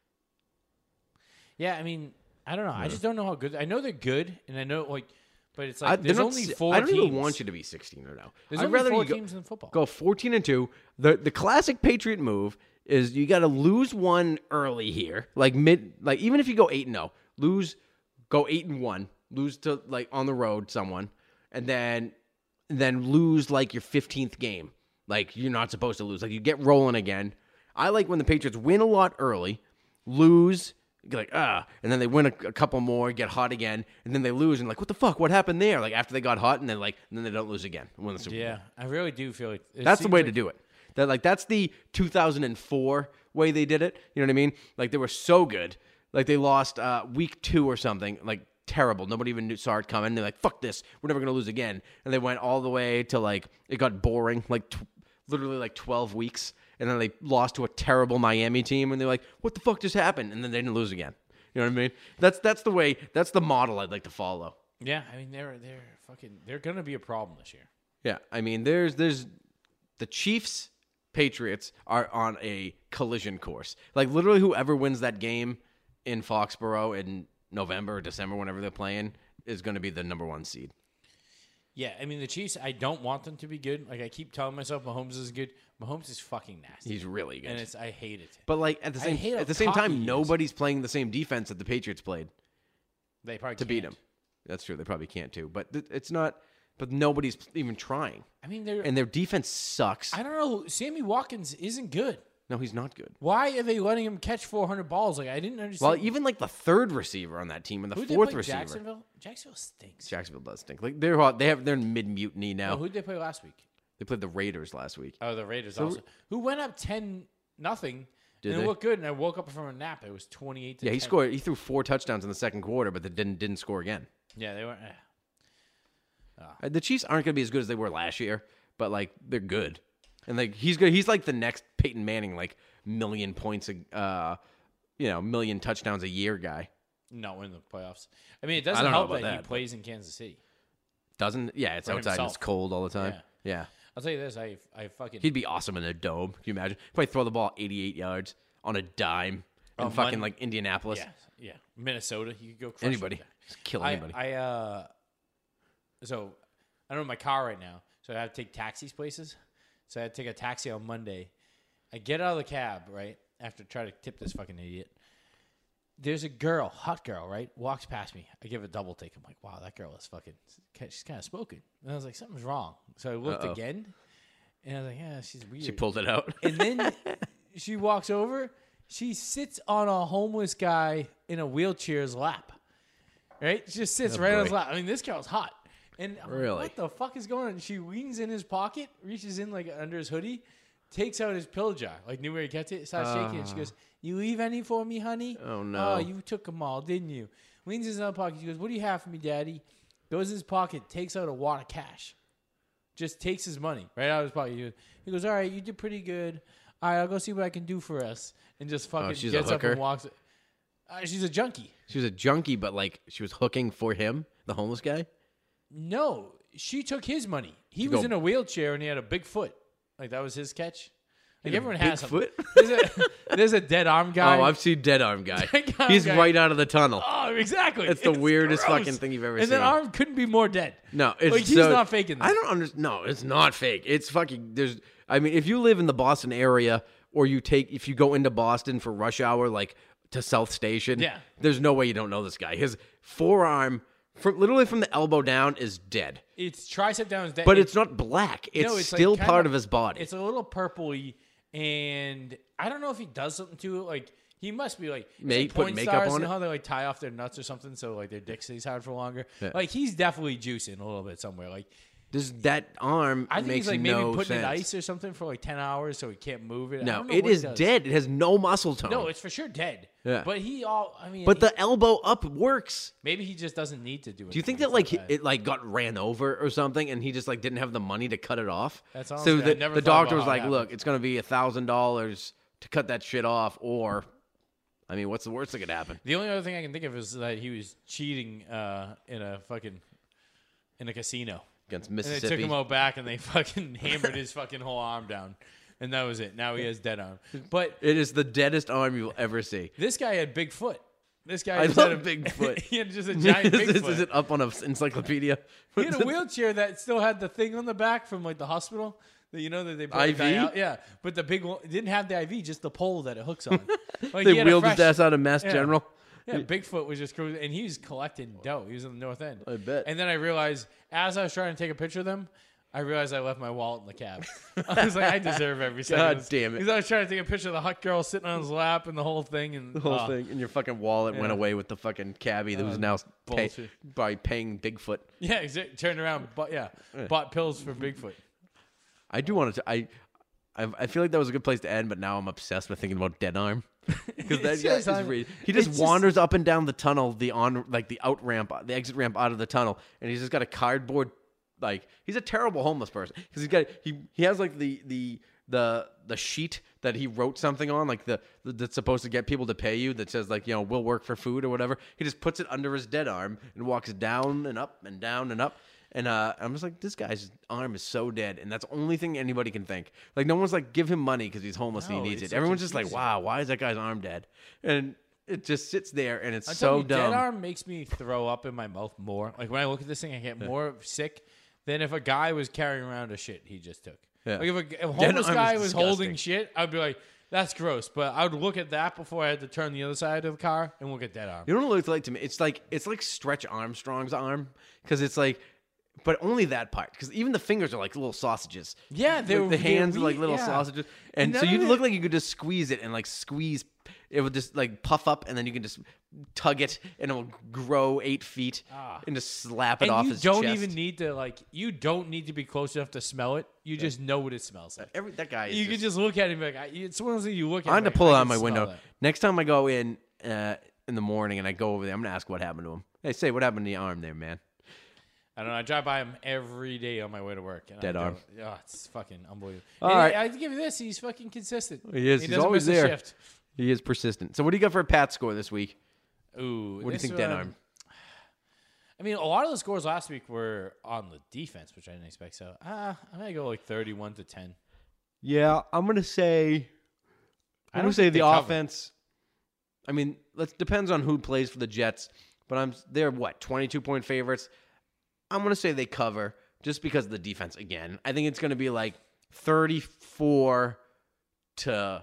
Yeah, I mean, I don't know. I just don't know how good. I know they're good, and I know like, but it's like I, there's they're not only si- 4 I don't teams. even want you to be 16 or no. There's I'd only rather 4 you teams in football. go 14-2. The classic Patriot move is you got to lose one early here, like even if you go 8-0, go 8-1, lose to like on the road someone, and then lose like your 15th game. Like you're not supposed to lose. Like you get rolling again. I like when the Patriots win a lot early, lose, you're like and then they win a couple more, get hot again, and then they lose and like what the fuck? What happened there? Like after they got hot and then they don't lose again. Win the Super Bowl. Yeah, I really do feel like That's the way to do it. That's the 2004 way they did it. You know what I mean? Like they were so good. Like they lost week 2 or something. Like terrible. Nobody even saw it coming. They're like, fuck this. We're never gonna lose again. And they went all the way to like it got boring. Like literally like 12 weeks. And then they lost to a terrible Miami team. And they're like, what the fuck just happened? And then they didn't lose again. You know what I mean? That's the way. That's the model I'd like to follow. Yeah, I mean they're gonna be a problem this year. Yeah, I mean, there's the Chiefs, Patriots are on a collision course. Like literally, whoever wins that game in Foxborough in November or December, whenever they're playing, is going to be the number 1 seed. Yeah, I mean the Chiefs. I don't want them to be good. Like I keep telling myself, Mahomes is good. Mahomes is fucking nasty, He's really good. and I hate it. But like at the I hate how same cocky he time, is. nobody's playing the same defense that the Patriots played They probably to beat can't. them. That's true. They probably can't too. But it's not. But nobody's even trying. I mean, they're. And their defense sucks. I don't know. Sammy Watkins isn't good. No, he's not good. Why are they letting him catch 400 balls? Like I didn't understand. Well, even like the third receiver on that team and the Who'd they fourth play? receiver. Jacksonville stinks. Jacksonville does stink. Like they're in mid mutiny now. Oh, who'd they play last week? They played the Raiders last week. Oh, the Raiders also. Who went up 10-0. Did And they? it looked good, and I woke up from a nap. It was 28 to 10. Yeah, he scored. He threw 4 touchdowns in the second quarter, but they didn't score again. Yeah, they weren't. The Chiefs aren't going to be as good as they were last year, but like they're good, and like he's good. He's like the next Peyton Manning, like million points, million touchdowns a year guy. No, in the playoffs. I mean, it I doesn't don't know help about that he that, plays in Kansas City. Doesn't? Yeah, it's For outside. And himself. it's cold all the time. Yeah. I'll tell you this: I fucking He'd be awesome in a dome. Can you imagine? Probably throw the ball 88 yards on a dime in Oh, fucking Mon- like Indianapolis. yeah. Minnesota, you could go crush Anybody. them. Just kill anybody. So I don't have my car right now, so I have to take taxis places. So I had to take a taxi on Monday. I get out of the cab, right, after trying to tip this fucking idiot. There's a girl, hot girl, right, walks past me. I give a double take. I'm like, wow, that girl is fucking, she's kind of smoking. And I was like, something's wrong. So I looked again, and I was like, yeah, she's weird. She pulled it out. And then she walks over. She sits on a homeless guy in a wheelchair's lap. Right? She just sits right on his boy. lap. I mean, this girl's hot. And I'm like, Really? what the fuck is going on? She leans in his pocket, reaches in like under his hoodie, takes out his pill jar, like knew where he kept it, starts shaking it. She goes, "You leave any for me, honey?" Oh, no. Oh, you took them all, didn't you? Leans in his other pocket. She goes, "What do you have for me, Daddy?" Goes in his pocket, takes out a wad of cash. Just takes his money right out of his pocket. He goes, "All right, you did pretty good. All right, I'll go see what I can do for us." And just fucking she's a gets up hooker? and walks. She's a junkie. She was a junkie, but like she was hooking for him, the homeless guy. No, she took his money. He She was go- in a wheelchair and he had a big foot. Like that was his catch. Like had a everyone big has them. foot? There's a dead arm guy. Oh, I've seen Dead Arm Guy. Dead Arm He's Guy. right out of the tunnel. Oh, exactly. It's the weirdest gross. fucking thing you've ever and seen. that arm couldn't be more dead. No, it's like he's not faking this. I don't understand. No, it's not fake. It's fucking. I mean, if you live in the Boston area, or if you go into Boston for rush hour, like to South Station, Yeah. there's no way you don't know this guy. His forearm, literally from the elbow down, is dead. It's tricep down is dead. But it's not black. It's, like still kind part of his body. It's a little purpley, and I don't know if he does something to it. Like he must be like May it's put porn makeup stars, on you know it? how they like tie off their nuts or something, so like their dick stays hard for longer. Yeah. Like he's definitely juicing a little bit somewhere. Like That arm I think makes he's like maybe no putting sense. in ice or something for like 10 hours so he can't move it. I No, don't know it what is he does. dead. It has no muscle tone. No, it's for sure dead. Yeah. But but the elbow up works. maybe he just doesn't need to do it. Do you think that like it like got ran over or something, and he just like didn't have the money to cut it off? That's so honestly- I the, never the thought doctor about was how it like, "Look, happened. it's going to be $1,000 to cut that shit off, or, I mean, what's the worst that could happen?" The only other thing I can think of is that he was cheating in a casino. Against And they Mississippi. took him out back and they fucking hammered his fucking whole arm down. And that was it. Now he has dead arm. But It is the deadest arm you will ever see. this guy had big foot. This guy I just love had Bigfoot. he had just a giant is Bigfoot. it up on an encyclopedia? He had a wheelchair that still had the thing on the back from like the hospital. That you know that they put the IV? guy out. Yeah, but the big one it didn't have the IV, just the pole that it hooks on. Like They he had a wheeled his fresh- ass out of Mass Yeah. General. Yeah, Bigfoot was just cruising, and he was collecting dough. He was in the North End. I bet. And then I realized, as I was trying to take a picture of them, I realized I left my wallet in the cab. I was like, I deserve every second. God damn it. Because I was trying to take a picture of the hot girl sitting on his lap and the whole thing. And The whole thing. And your fucking wallet went Yeah. away with the fucking cabbie that was now bullshit. by paying Bigfoot. Yeah, exactly. Turned around, bought pills for Bigfoot. I do want to. I feel like that was a good place to end, but now I'm obsessed with thinking about Dead Arm because that It's guy just- is he just it's wanders up and down the tunnel, the out ramp, the exit ramp out of the tunnel, and he's just got a cardboard. Like he's a terrible homeless person because he has like the sheet that he wrote something on, like that's supposed to get people to pay you, that says like, you know, we'll work for food or whatever. He just puts it under his dead arm and walks down and up and down and up. And I'm just like, this guy's arm is so dead, and that's the only thing anybody can think. Like, no one's like, give him money because he's homeless and No, he needs it's it. such Everyone's a just like, reason. wow, why is that guy's arm dead? And it just sits there, and it's I'm so telling you, dumb. Dead arm makes me throw up in my mouth more. Like when I look at this thing, I get more sick than if a guy was carrying around a shit he just took. Yeah. Like if a Dead homeless arm guy is was disgusting. holding shit, I'd be like, that's gross. But I would look at that before I had to turn the other side of the car and look at dead arm. You know what it looks like to me? It's like Stretch Armstrong's arm, because it's like But only that part, because even the fingers are like little sausages. Yeah, the hands are like little sausages, and so none you of look it- like you could just squeeze it and like squeeze. It would just like puff up, and then you can just tug it, and it will grow 8 feet, and just slap it And off you his don't chest. even need to you don't need to be close enough to smell it. You just know what it smells like. That guy. Is You can just look at him like it's one of those things you look at. I'm him gonna like, pull it I out can my smell window. that. Next time I go in the morning and I go over there, I'm gonna ask what happened to him. Hey, say what happened to the arm there, man? I don't know. I drive by him every day on my way to work. And Dead I arm. go, oh, it's fucking unbelievable. All And right. I have to give you this. He's fucking consistent. He is. He's doesn't always miss a there. shift. He is persistent. So what do you got for a Pat score this week? Ooh. What do you this think, dead arm? I mean, a lot of the scores last week were on the defense, which I didn't expect. So I'm going to go like 31-10. Yeah, I'm gonna say. I'm gonna say think the they cover. offense. I mean, depends on who plays for the Jets, but they're 22-point favorites. I'm gonna say they cover just because of the defense again. I think it's gonna be like 34 to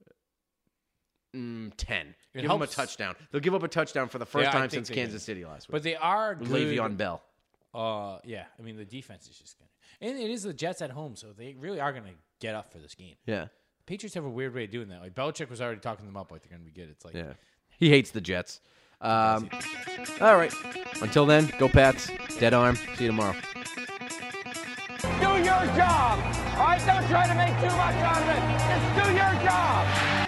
10. Give them a helps. touchdown. They'll give up a touchdown for the first Yeah, I time think since they Kansas do. City last week. But they are good. Le'Veon Bell. Yeah. I mean, the defense is just good. And it is the Jets at home, so they really are going to get up for this game. Yeah, Patriots have a weird way of doing that. Like, Belichick was already talking them up like they're going to be good. It's like, yeah. He hates the Jets. All right. Until then, go Pats. Dead arm. See you tomorrow. Do your job. All right, don't try to make too much out of it. Just do your job.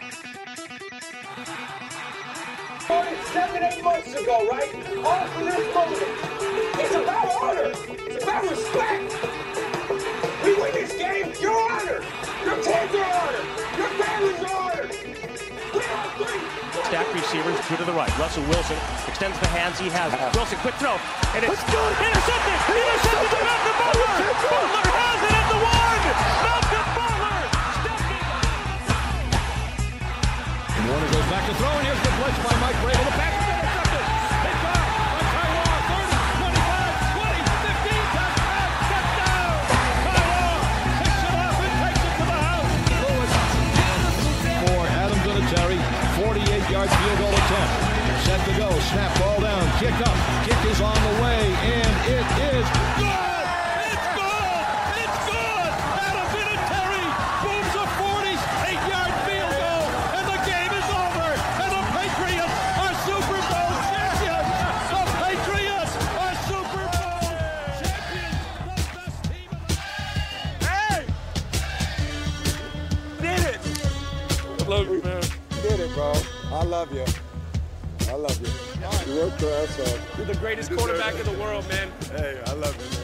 7-8 months ago, right? All for this moment. It's about honor. It's about respect. We win this game, you're honored. Your kids are honored. Your families are honored. We are free. Stack receivers, two to the right. Russell Wilson extends the hands he has. Wilson, quick throw. And it's intercepted. Intercepted by Malcolm Butler. Butler has it at the one. Malcolm Butler stepping. Warner goes back to throw, and here's the blitz by Mike Vrabel. The pass is intercepted. It's caught by Taiwan. 30, 25, 20, 15, touchdown. Taiwan picks it up and takes it to the house. For Adam Vinatieri, 48-yard field goal attempt. Set to go. Snap, ball down. Kick up. Kick is on the way, and it is good. It's good. It's good. Adam Vinatieri booms a 48-yard field goal, and the game is over. And the Patriots are Super Bowl champions. The Patriots are Super Bowl champions. The best team in the Hey! Did it. I love you, man. Did it, bro. I love you. I love you. You worked your ass off. You're the greatest quarterback in the world, man. Hey, I love you, man.